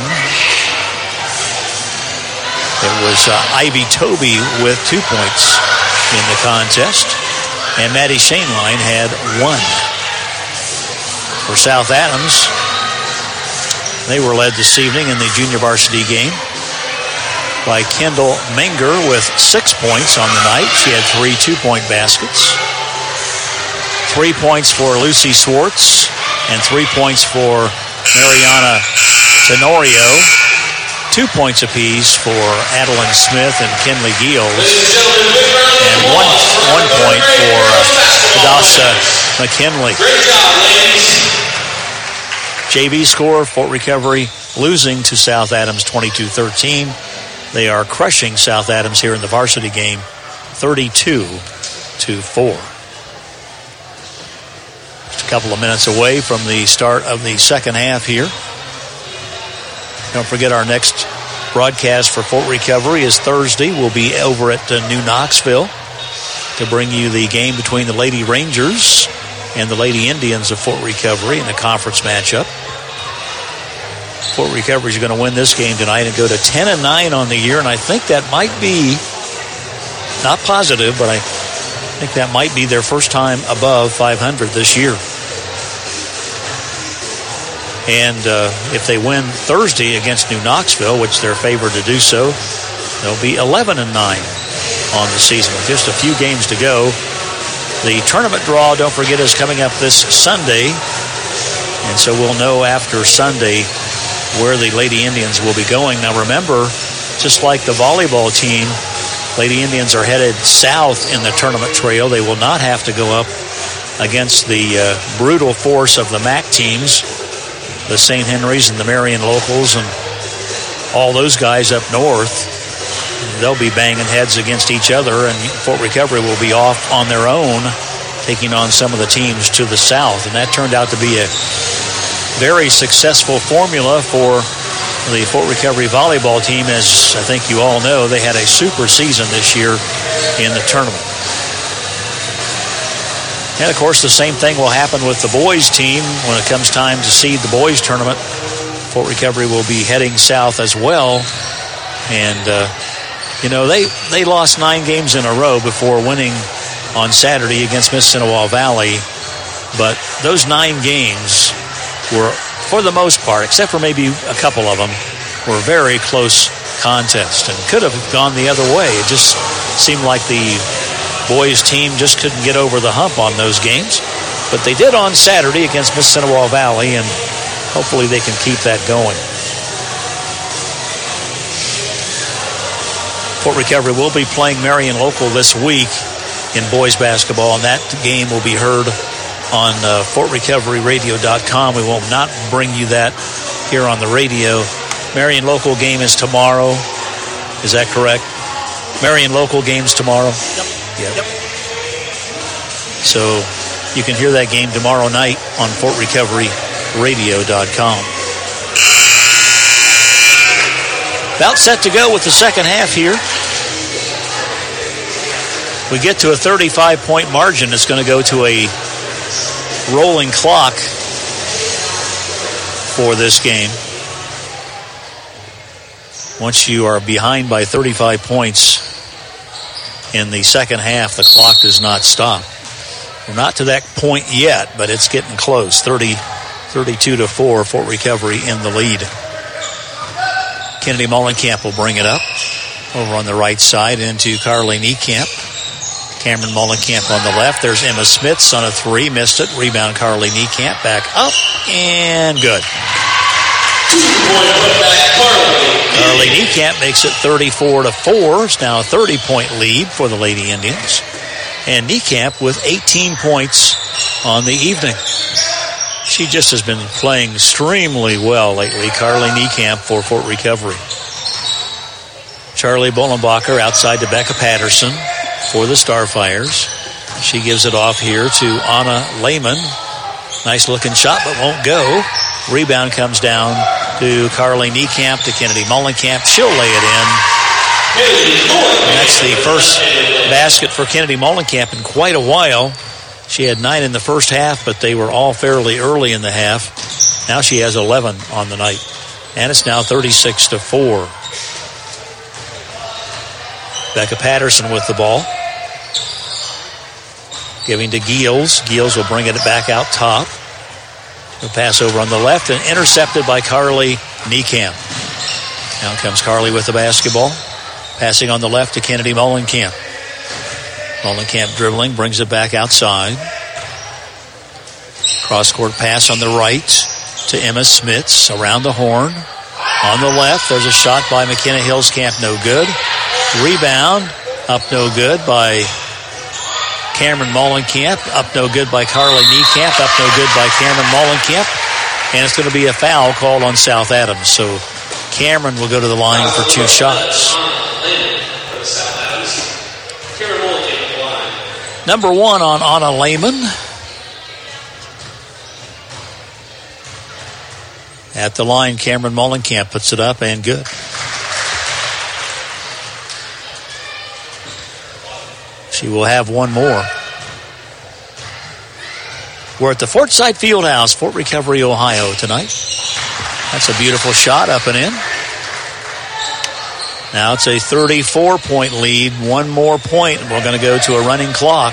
It was Ivy Toby with 2 points in the contest. And Maddie Shainline had 1. For South Adams, they were led this evening in the junior varsity game by Kendall Menger with 6 points on the night. She had 3 2-point baskets. 3 points for Lucy Swartz and 3 points for Mariana Tenorio. 2 points apiece for Adeline Smith and Kenley Giels. And one point for Hadassah McKinley. JV score, Fort Recovery losing to South Adams 22-13. They are crushing South Adams here in the varsity game 32-4. Just a couple of minutes away from the start of the second half here. Don't forget our next broadcast for Fort Recovery is Thursday. We'll be over at New Knoxville to bring you the game between the Lady Rangers and the Lady Indians of Fort Recovery in a conference matchup. Fort Recovery is going to win this game tonight and go to 10-9 on the year, and I think that might be Not positive, but I think that might be their first time above 500 this year. And if they win Thursday against New Knoxville, which they're favored to do so, they'll be 11-9 on the season with just a few games to go. The tournament draw, don't forget, is coming up this Sunday. And so we'll know after Sunday where the Lady Indians will be going. Now remember, just like the volleyball team, Lady Indians are headed south in the tournament trail. They will not have to go up against the brutal force of the MAC teams, the St. Henrys and the Marion Locals and all those guys up north. They'll be banging heads against each other, and Fort Recovery will be off on their own, taking on some of the teams to the south. And that turned out to be a very successful formula for the Fort Recovery volleyball team. As I think you all know, they had a super season this year in the tournament. And, of course, the same thing will happen with the boys team when it comes time to seed the boys tournament. Fort Recovery will be heading south as well. And, they lost 9 games in a row before winning on Saturday against Mississinewa Valley. But those 9 games were, for the most part, except for maybe a couple of them, were very close contests and could have gone the other way. It just seemed like the boys team just couldn't get over the hump on those games. But they did on Saturday against Mississinewa Valley, and hopefully they can keep that going. Fort Recovery will be playing Marion Local this week in boys basketball, and that game will be heard on FortRecoveryRadio.com. We will not bring you that here on the radio. Marion Local game is tomorrow. Is that correct? Marion Local game's tomorrow? Yep. So you can hear that game tomorrow night on FortRecoveryRadio.com. About set to go with the second half here. We get to a 35-point margin. It's going to go to a rolling clock for this game. Once you are behind by 35 points in the second half, the clock does not stop. We're not to that point yet, but it's getting close. 32-4, Fort Recovery in the lead. Kennedy Mullenkamp will bring it up over on the right side into Carly Niekamp. Cameron Mullenkamp on the left. There's Emma Smits on a 3. Missed it. Rebound Carly Niekamp. Back up and good. Carly Niekamp makes it 34-4. It's now a 30-point lead for the Lady Indians. And Niekamp with 18 points on the evening. She just has been playing extremely well lately. Carly Niekamp for Fort Recovery. Charlie Bollenbacher outside to Becca Patterson for the Starfires. She gives it off here to Anna Lehman. Nice looking shot, but won't go. Rebound comes down to Carly Niekamp to Kennedy Mullenkamp. She'll lay it in. And that's the first basket for Kennedy Mullenkamp in quite a while. She had 9 in the first half, but they were all fairly early in the half. Now she has 11 on the night. And it's now 36-4. Becca Patterson with the ball. Giving to Giels. Giels will bring it back out top. He'll pass over on the left and intercepted by Carly Niekamp. Now comes Carly with the basketball. Passing on the left to Kennedy Mullenkamp. Mullenkamp dribbling, brings it back outside. Cross-court pass on the right to Emma Smits around the horn. On the left, there's a shot by McKenna Hillscamp, no good. Rebound, up no good by Cameron Mullenkamp. Up no good by Carly Niekamp. Up no good by Cameron Mullenkamp. And it's going to be a foul called on South Adams. So Cameron will go to the line for 2 shots. Number 1 on Anna Lehman. At the line, Cameron Mullenkamp puts it up and good. She will have one more. We're at the Fortside Fieldhouse, Fort Recovery, Ohio tonight. That's a beautiful shot up and in. Now it's a 34-point lead. One more point, and we're going to go to a running clock.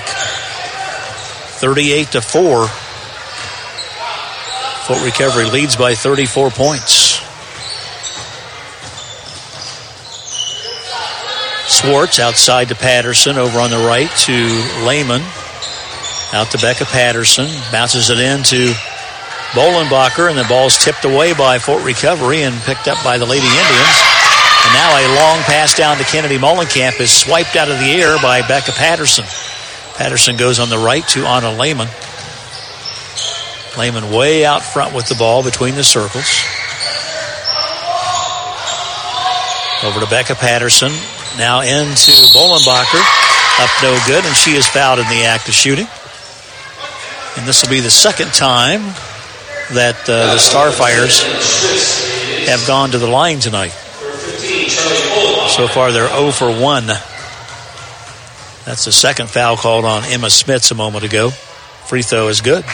38-4. Fort Recovery leads by 34 points. Swartz outside to Patterson, over on the right to Lehman. Out to Becca Patterson. Bounces it in to Bolenbacher, and the ball's tipped away by Fort Recovery and picked up by the Lady Indians. And now a long pass down to Kennedy Molenkamp is swiped out of the air by Becca Patterson. Patterson goes on the right to Anna Lehman. Lehman way out front with the ball between the circles. Over to Becca Patterson. Now into Bolenbacher. Up no good, and she is fouled in the act of shooting. And this will be the second time that the Starfires have gone to the line tonight. So far, they're 0 for 1. That's the second foul called on Emma Smits a moment ago. Free throw is good.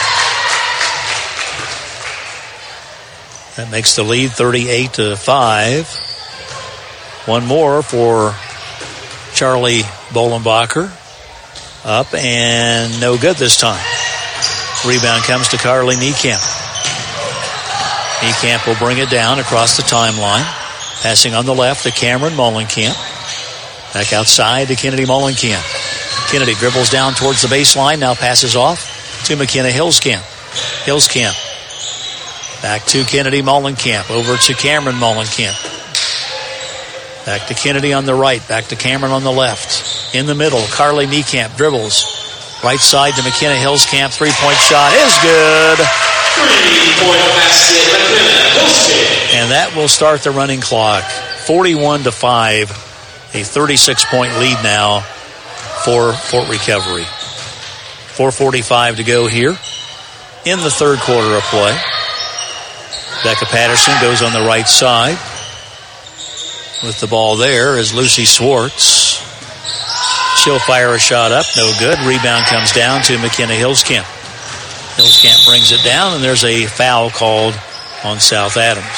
That makes the lead 38-5. One more for Charlie Bolenbacher. Up and no good this time. Rebound comes to Carly Niekamp. Niekamp will bring it down across the timeline. Passing on the left to Cameron Molenkamp. Back outside to Kennedy Molenkamp. Kennedy dribbles down towards the baseline. Now passes off to McKenna Hillskamp. Hillskamp. Back to Kennedy Molenkamp. Over to Cameron Molenkamp. Back to Kennedy on the right. Back to Cameron on the left. In the middle, Carly Niekamp dribbles. Right side to McKenna Hillskamp. Three-point shot is good. 3-point basket, McKenna Hillskamp. And that will start the running clock. 41-5. A 36-point lead now for Fort Recovery. 4:45 to go here in the third quarter of play. Becca Patterson goes on the right side. With the ball there is Lucy Swartz. She'll fire a shot up. No good. Rebound comes down to McKenna Hillskamp. Hillskamp brings it down, and there's a foul called on South Adams.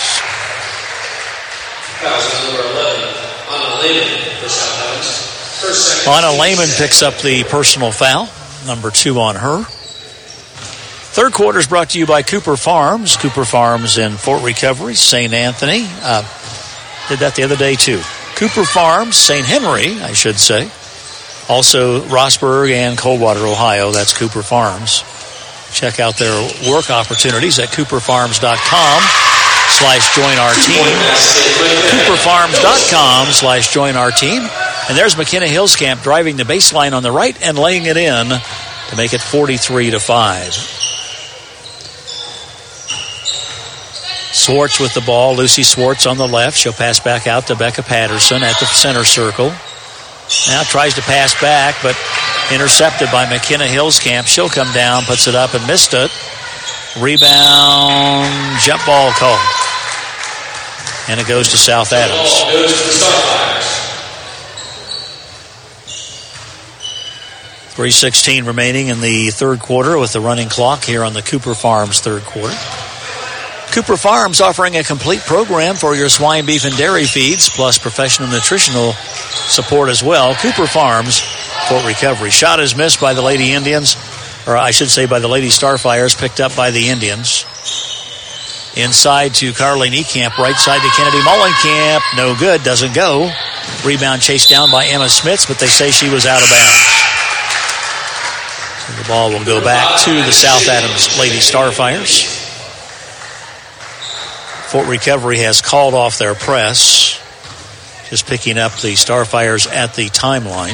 Fouls on number 11, Anna Lehman for South Adams. Anna Lehman picks up the personal foul. Number 2 on her. Third quarter is brought to you by Cooper Farms. Cooper Farms in Fort Recovery, St. Anthony. Did that the other day, too. Cooper Farms, St. Henry, I should say. Also, Rossburg and Coldwater, Ohio. That's Cooper Farms. Check out their work opportunities at cooperfarms.com/join our team. cooperfarms.com/join our team. And there's McKenna Hillskamp driving the baseline on the right and laying it in to make it 43-5. Swartz with the ball. Lucy Swartz on the left. She'll pass back out to Becca Patterson at the center circle. Now tries to pass back, but intercepted by McKenna Hillskamp. She'll come down, puts it up, and missed it. Rebound, jump ball called. And it goes to South Adams. Ball goes to the Starfires. 3:16 remaining in the third quarter with the running clock here on the Cooper Farms third quarter. Cooper Farms offering a complete program for your swine, beef, and dairy feeds, plus professional nutritional support as well. Cooper Farms, Fort Recovery. Shot is missed by the Lady Indians, or I should say by the Lady Starfires, picked up by the Indians. Inside to Carly Niekamp, right side to Kennedy Molenkamp. No good, doesn't go. Rebound chased down by Emma Smits, but they say she was out of bounds. So the ball will go back to the South Adams Lady Starfires. Fort Recovery has called off their press. Just picking up the Starfires at the timeline.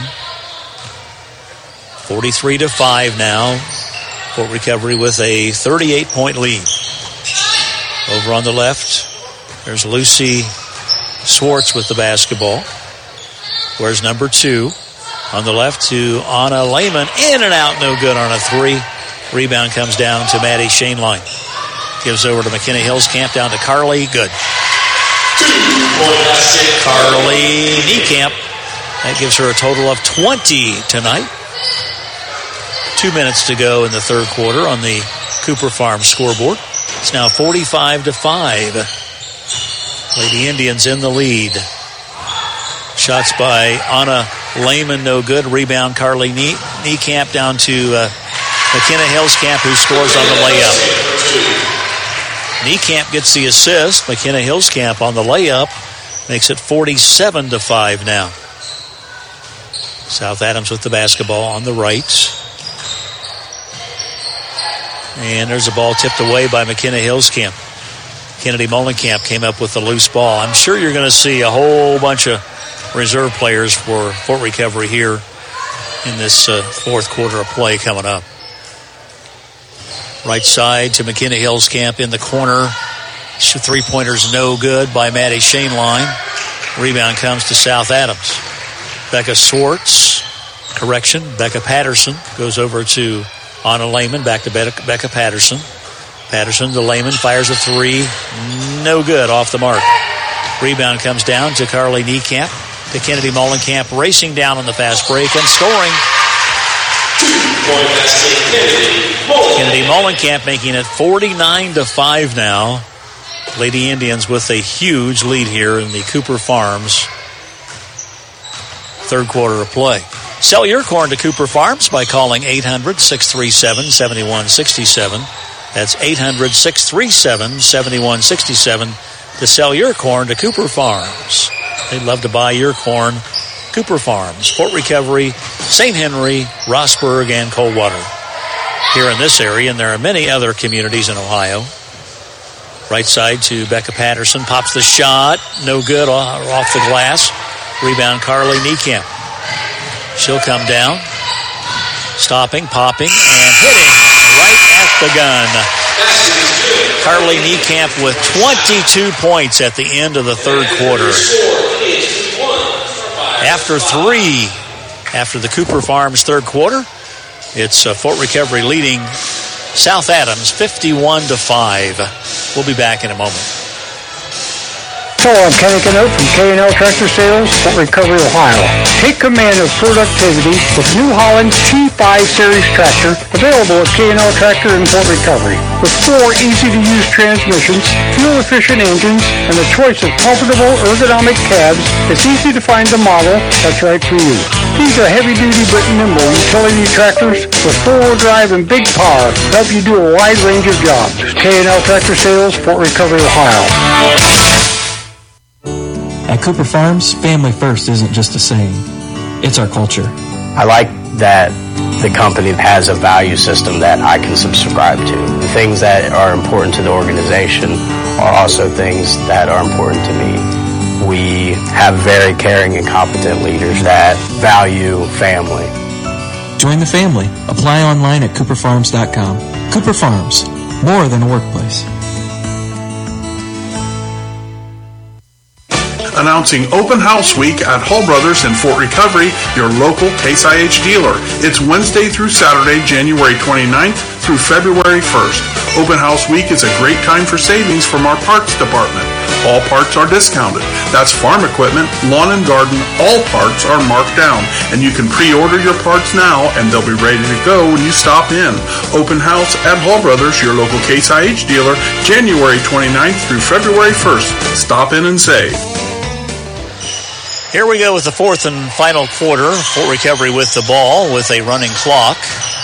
43-5 now. Fort Recovery with a 38-point lead. Over on the left, there's Lucy Swartz with the basketball. Where's number 2? On the left to Anna Lehman. In and out, no good on a 3. Rebound comes down to Maddie Shaneline. Gives over to McKenna Hillskamp, down to Carly. Good. Carly Niekamp. That gives her a total of 20 tonight. 2 minutes to go in the third quarter on the Cooper Farms scoreboard. It's now 45-5. Lady Indians in the lead. Shots by Anna Lehman, no good. Rebound, Carly Niekamp down to McKenna Hillscamp, who scores on the layup. Niekamp gets the assist. McKenna Hillscamp on the layup makes it 47-5 now. South Adams with the basketball on the right. And there's a ball tipped away by McKenna Hillscamp. Kennedy Molenkamp came up with the loose ball. I'm sure you're going to see a whole bunch of reserve players for Fort Recovery here in this fourth quarter of play coming up. Right side to McKenna Hillscamp in the corner. Three-pointers no good by Maddie Shaneline. Rebound comes to South Adams. Becca Swartz, Becca Patterson goes over to Anna Lehman, back to Becca Patterson. Patterson to Lehman, fires a three. No good, off the mark. Rebound comes down to Carly Niekamp, to Kennedy Molenkamp, racing down on the fast break and scoring. Kennedy Molenkamp making it 49-5 now. Lady Indians with a huge lead here in the Cooper Farms third quarter of play. Sell your corn to Cooper Farms by calling 800-637-7167. That's 800-637-7167 to sell your corn to Cooper Farms. They'd love to buy your corn. Cooper Farms, Fort Recovery, St. Henry, Rossburg, and Coldwater. Here in this area, and there are many other communities in Ohio. Right side to Becca Patterson, pops the shot, no good, off the glass. Rebound, Carly Niekamp. She'll come down, stopping, popping, and hitting right at the gun. Carly Niekamp with 22 points at the end of the third quarter. After three, after the Cooper Farms third quarter, it's Fort Recovery leading South Adams 51-5. We'll be back in a moment. Hello, I'm Kenny Canote from K&L Tractor Sales, Fort Recovery, Ohio. Take command of productivity with New Holland's T5 Series tractor, available at K&L Tractor in Fort Recovery. With 4 easy-to-use transmissions, fuel-efficient engines, and the choice of comfortable, ergonomic cabs, it's easy to find the model that's right for you. These are heavy-duty but nimble utility tractors with 4-wheel drive and big power to help you do a wide range of jobs. K&L Tractor Sales, Fort Recovery, Ohio. At Cooper Farms, family first isn't just a saying. It's our culture. I like that the company has a value system that I can subscribe to. The things that are important to the organization are also things that are important to me. We have very caring and competent leaders that value family. Join the family. Apply online at cooperfarms.com. Cooper Farms, more than a workplace. Announcing Open House Week at Hall Brothers in Fort Recovery, your local Case IH dealer. It's Wednesday through Saturday, January 29th through February 1st. Open House Week is a great time for savings from our parts department. All parts are discounted. That's farm equipment, lawn and garden, all parts are marked down. And you can pre-order your parts now and they'll be ready to go when you stop in. Open House at Hall Brothers, your local Case IH dealer, January 29th through February 1st. Stop in and save. Here we go with the fourth and final quarter. Fort Recovery with the ball with a running clock.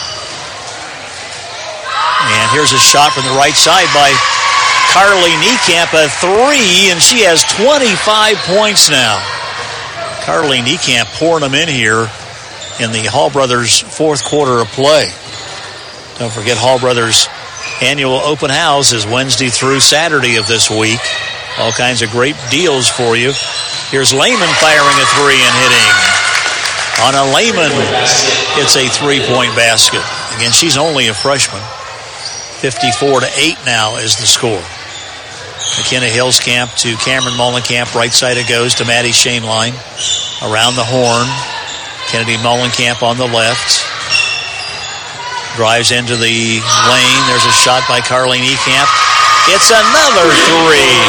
And here's a shot from the right side by Carly Niekamp, a three, and she has 25 points now. Carly Niekamp pouring them in here in the Hall Brothers fourth quarter of play. Don't forget Hall Brothers annual open house is Wednesday through Saturday of this week. All kinds of great deals for you. Here's Lehman firing a three and hitting. Anna Lehman hits a three-point basket. Again, she's only a freshman. 54-8 now is the score. McKenna Hillscamp to Cameron Molenkamp. Right side it goes to Maddie Shaneline. Around the horn. Kennedy Molenkamp on the left. Drives into the lane. There's a shot by Carly Niekamp. It's another three.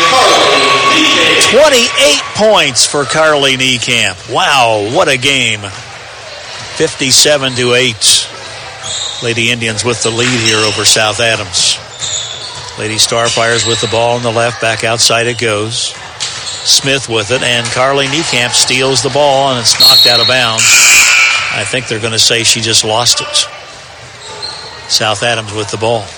28 points for Carly Niekamp. Wow, what a game. 57-8. Lady Indians with the lead here over South Adams. Lady Starfires with the ball on the left. Back outside it goes. Smith with it, and Carly Niekamp steals the ball, and it's knocked out of bounds. I think they're going to say she just lost it. South Adams with the ball.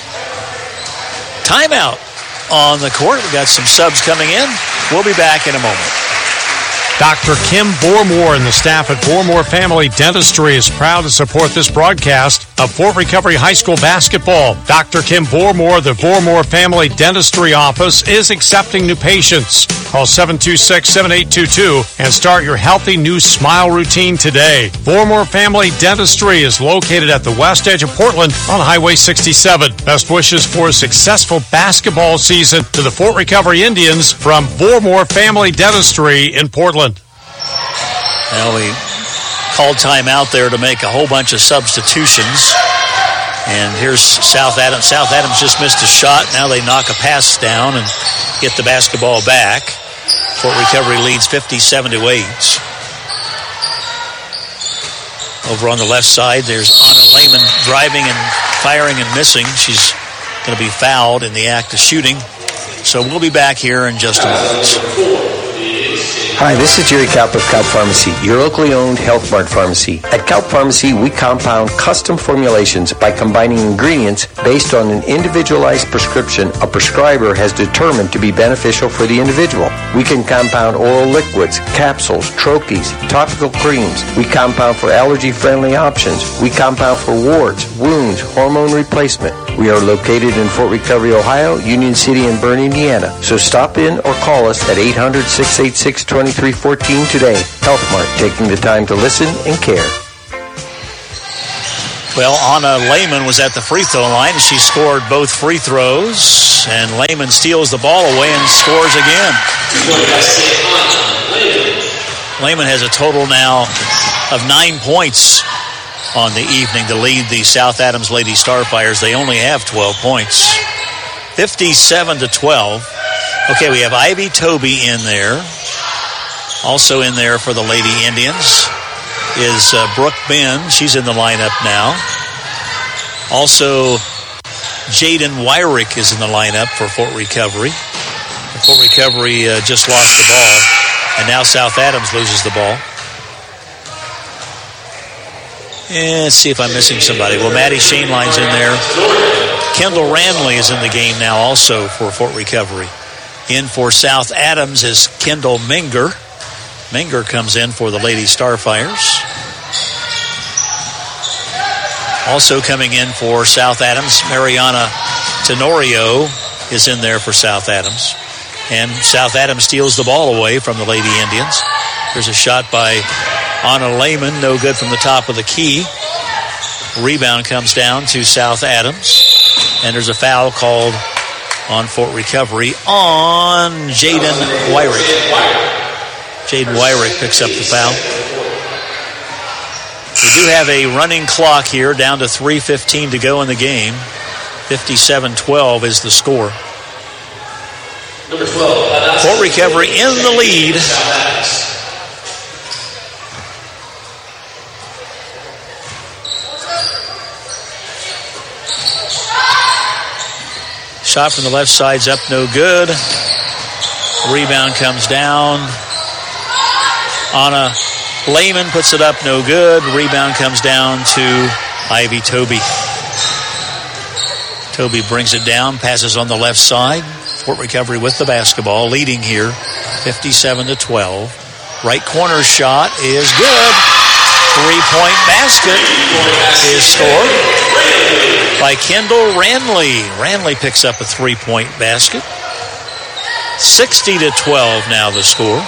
Timeout on the court. We got some subs coming in. We'll be back in a moment. Dr. Kim Bormore and the staff at Bormore Family Dentistry is proud to support this broadcast of Fort Recovery High School basketball. Dr. Kim Bormore, the Bormore Family Dentistry office, is accepting new patients. Call 726-7822 and start your healthy new smile routine today. Bormore Family Dentistry is located at the west edge of Portland on Highway 67. Best wishes for a successful basketball season to the Fort Recovery Indians from Bormore Family Dentistry in Portland. Well, we called timeout there to make a whole bunch of substitutions. And here's South Adams. South Adams just missed a shot. Now they knock a pass down and get the basketball back. Fort Recovery leads 57-8. Over on the left side, there's Anna Lehman driving and firing and missing. She's going to be fouled in the act of shooting. So we'll be back here in just a moment. Hi, this is Jerry Kaup of Kaup Pharmacy, your locally owned Health Mart pharmacy. At Kaup Pharmacy, we compound custom formulations by combining ingredients based on an individualized prescription a prescriber has determined to be beneficial for the individual. We can compound oral liquids, capsules, troches, topical creams. We compound for allergy-friendly options. We compound for warts, wounds, hormone replacement. We are located in Fort Recovery, Ohio, Union City, and Bern, Indiana. So stop in or call us at 800-686-2314 today. Health Mart, taking the time to listen and care. Well, Anna Lehman was at the free throw line. She scored both free throws, and Lehman steals the ball away and scores again. Lehman has a total now of 9 points on the evening to lead the South Adams Lady Starfires. They only have 12 points. 57-12. Okay, we have Ivy Toby in there. Also in there for the Lady Indians is Brooke Ben. She's in the lineup now. Also, Jaden Wyrick is in the lineup for Fort Recovery. Fort Recovery just lost the ball, and now South Adams loses the ball. And let's see if I'm missing somebody. Well, Maddie Shainline's in there. Kendall Ranley is in the game now also for Fort Recovery. In for South Adams is Kendall Minger. Minger comes in for the Lady Starfires. Also coming in for South Adams, Mariana Tenorio is in there for South Adams. And South Adams steals the ball away from the Lady Indians. There's a shot by Anna Lehman, no good from the top of the key. Rebound comes down to South Adams. And there's a foul called on Fort Recovery on Jaden Wyrick. Jaden Wyrick picks up the foul. We do have a running clock here, down to 3:15 to go in the game. 57-12 is the score. Number 12. Fort Recovery in the lead. Shot from the left side's up, no good. Rebound comes down. Anna Lehman puts it up, no good. Rebound comes down to Ivy Toby. Toby brings it down, passes on the left side. Fort Recovery with the basketball, leading here 57-12. Right corner shot is good. 3-point basket is scored by Kendall Ranley. Ranley picks up a 3-point basket. 60-12 now the score.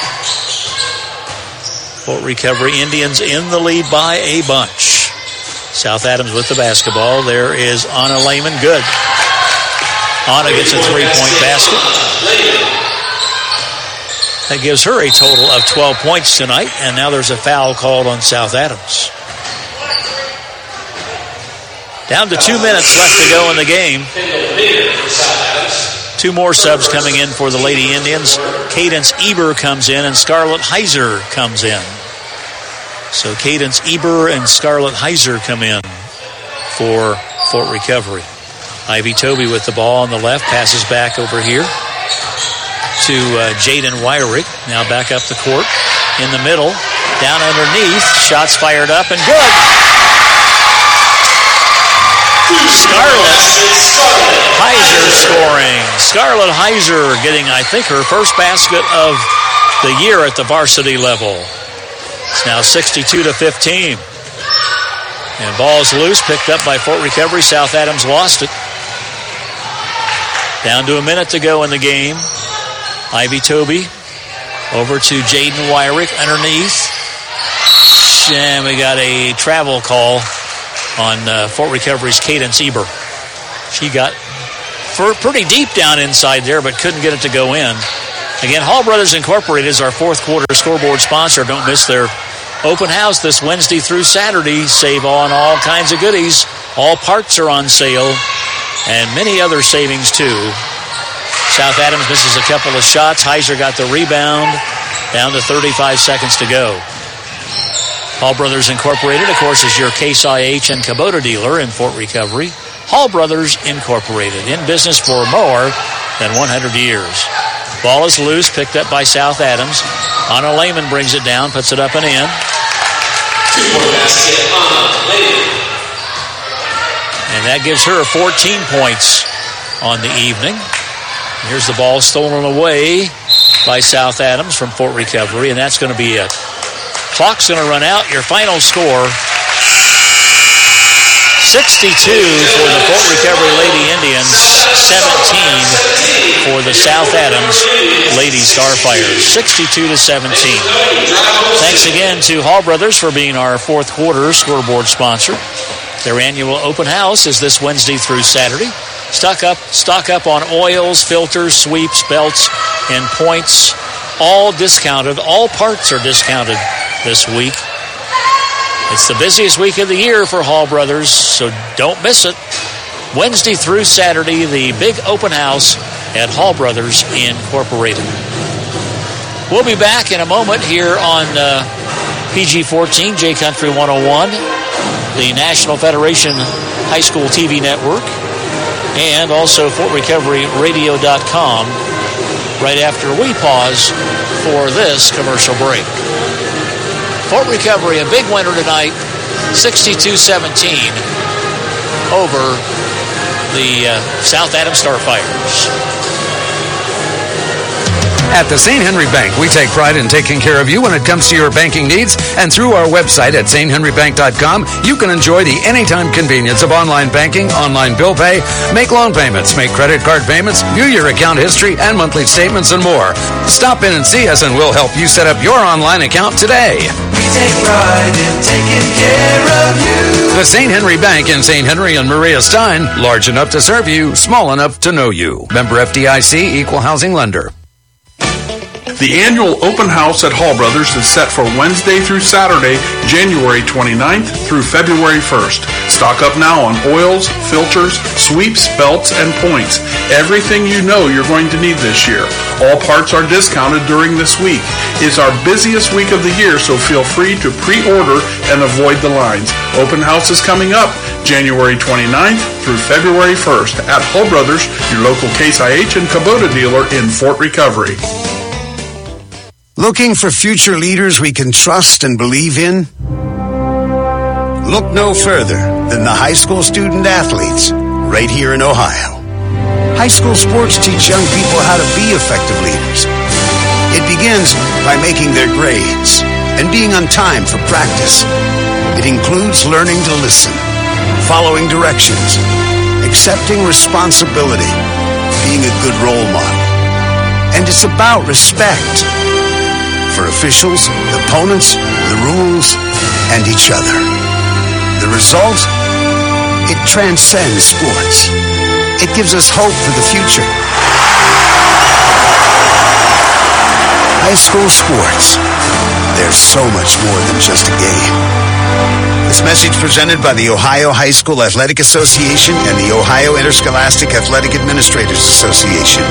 Fort Recovery Indians in the lead by a bunch. South Adams with the basketball. There is Anna Lehman. Good. Anna gets a 3-point basket. That gives her a total of 12 points tonight, and now there's a foul called on South Adams. Down to 2 minutes left to go in the game. 2 more subs coming in for the Lady Indians. Cadence Eber comes in, and Scarlett Heiser comes in. So Cadence Eber and Scarlett Heiser come in for Fort Recovery. Ivy Toby with the ball on the left, passes back over here. to Jaden Wyrick. Now back up the court in the middle. Down underneath. Shots fired up and good. Scarlett Heiser scoring. Scarlett Heiser getting, I think, her first basket of the year at the varsity level. It's now 62-15. And ball's loose, picked up by Fort Recovery. South Adams lost it. Down to a minute to go in the game. Ivy Toby over to Jaden Wyrick underneath. And we got a travel call on Fort Recovery's Cadence Eber. She got pretty deep down inside there, but couldn't get it to go in. Again, Hall Brothers Incorporated is our fourth quarter scoreboard sponsor. Don't miss their open house this Wednesday through Saturday. Save on all kinds of goodies. All parts are on sale, and many other savings too. South Adams misses a couple of shots. Heiser got the rebound. Down to 35 seconds to go. Hall Brothers Incorporated, of course, is your Case IH and Kubota dealer in Fort Recovery. Hall Brothers Incorporated, in business for more than 100 years. Ball is loose, picked up by South Adams. Anna Lehman brings it down, puts it up and in. And that gives her 14 points on the evening. Here's the ball stolen away by South Adams from Fort Recovery, and that's going to be it. Clock's going to run out. Your final score, 62 for the Fort Recovery Lady Indians, 17 for the South Adams Lady Starfires, 62-17. Thanks again to Hall Brothers for being our fourth quarter scoreboard sponsor. Their annual open house is this Wednesday through Saturday. Stock up on oils, filters, sweeps, belts, and points. All discounted. All parts are discounted this week. It's the busiest week of the year for Hall Brothers, so don't miss it. Wednesday through Saturday, the big open house at Hall Brothers Incorporated. We'll be back in a moment here on PG-14, J Country 101, the National Federation High School TV Network, and also FortRecoveryRadio.com right after we pause for this commercial break. Fort Recovery, a big winner tonight, 62-17 over the South Adams Starfires. At the St. Henry Bank, we take pride in taking care of you when it comes to your banking needs. And through our website at sthenrybank.com, you can enjoy the anytime convenience of online banking, online bill pay, make loan payments, make credit card payments, view your account history and monthly statements, and more. Stop in and see us, and we'll help you set up your online account today. We take pride in taking care of you. The St. Henry Bank in St. Henry and Maria Stein, large enough to serve you, small enough to know you. Member FDIC, Equal Housing Lender. The annual open house at Hall Brothers is set for Wednesday through Saturday, January 29th through February 1st. Stock up now on oils, filters, sweeps, belts, and points. Everything you know you're going to need this year. All parts are discounted during this week. It's our busiest week of the year, so feel free to pre-order and avoid the lines. Open house is coming up January 29th through February 1st at Hall Brothers, your local Case IH and Kubota dealer in Fort Recovery. Looking for future leaders we can trust and believe in? Look no further than the high school student athletes right here in Ohio. High school sports teach young people how to be effective leaders. It begins by making their grades and being on time for practice. It includes learning to listen, following directions, accepting responsibility, being a good role model. And it's about respect for officials, opponents, the rules, and each other. The result? It transcends sports. It gives us hope for the future. High school sports. They're so much more than just a game. This message presented by the Ohio High School Athletic Association and the Ohio Interscholastic Athletic Administrators Association.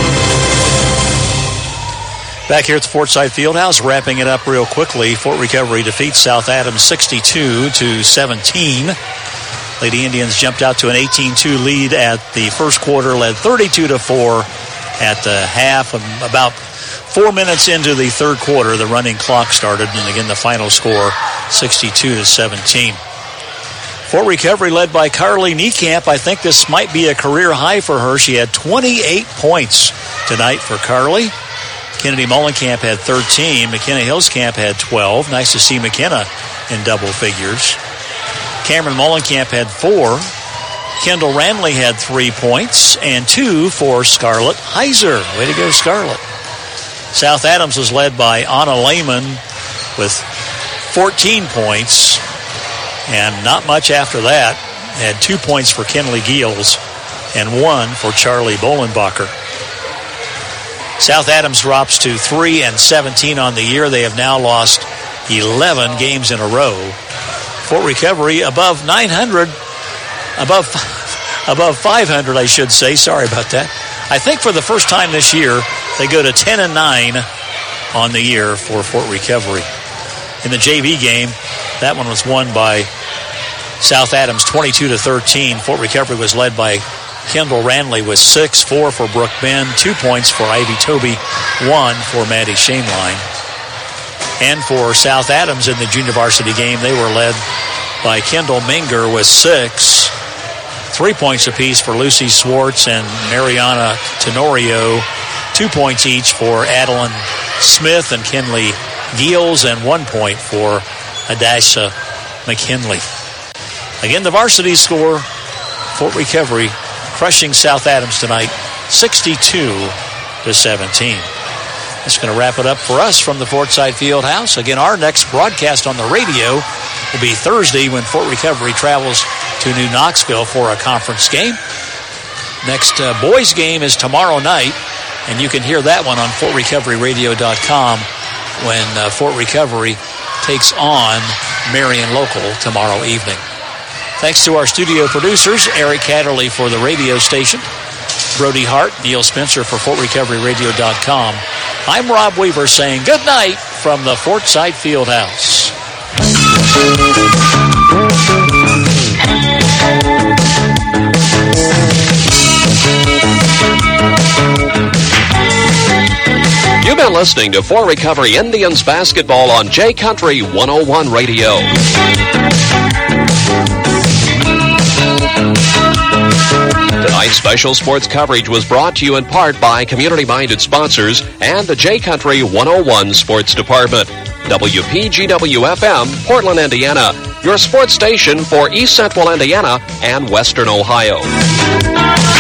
Back here at the Fortside Fieldhouse, wrapping it up real quickly. Fort Recovery defeats South Adams 62-17. Lady Indians jumped out to an 18-2 lead at the first quarter, led 32-4 at the half. About 4 minutes into the third quarter, the running clock started, and again the final score 62-17. Fort Recovery led by Carly Niekamp. I think this might be a career high for her. She had 28 points tonight for Carly. Kennedy Mullenkamp had 13. McKenna Hillscamp had 12. Nice to see McKenna in double figures. Cameron Mullenkamp had 4. Kendall Ranley had 3 points and 2 for Scarlett Heiser. Way to go, Scarlett. South Adams was led by Anna Lehman with 14 points, and not much after that. Had 2 points for Kenley Giels and 1 for Charlie Bolenbacher. South Adams drops to 3-17 on the year. They have now lost 11 games in a row. Fort Recovery above 900, above 500, I should say. Sorry about that. I think for the first time this year, they go to 10-9 on the year for Fort Recovery. In the JV game, that one was won by South Adams 22-13. Fort Recovery was led by Kendall Ranley with 6, 4 for Brooke Ben, 2 points for Ivy Toby, 1 for Maddie Shameline. And for South Adams in the junior varsity game, they were led by Kendall Minger with 6, 3 points apiece for Lucy Swartz and Mariana Tenorio, 2 points each for Adeline Smith and Kenley Giels, and 1 point for Adasha McKinley. Again, the varsity score, Fort Recovery crushing South Adams tonight, 62-17. That's going to wrap it up for us from the Fortside Fieldhouse. Again, our next broadcast on the radio will be Thursday when Fort Recovery travels to New Knoxville for a conference game. Next boys game is tomorrow night, and you can hear that one on FortRecoveryRadio.com when Fort Recovery takes on Marion Local tomorrow evening. Thanks to our studio producers, Eric Catterley for the radio station, Brody Hart, Neil Spencer for FortRecoveryRadio.com. I'm Rob Weaver saying good night from the Fortside Fieldhouse. You've been listening to Fort Recovery Indians basketball on J Country 101 Radio. Tonight's special sports coverage was brought to you in part by community-minded sponsors and the J Country 101 Sports Department. WPGW-FM, Portland, Indiana, your sports station for East Central Indiana and Western Ohio.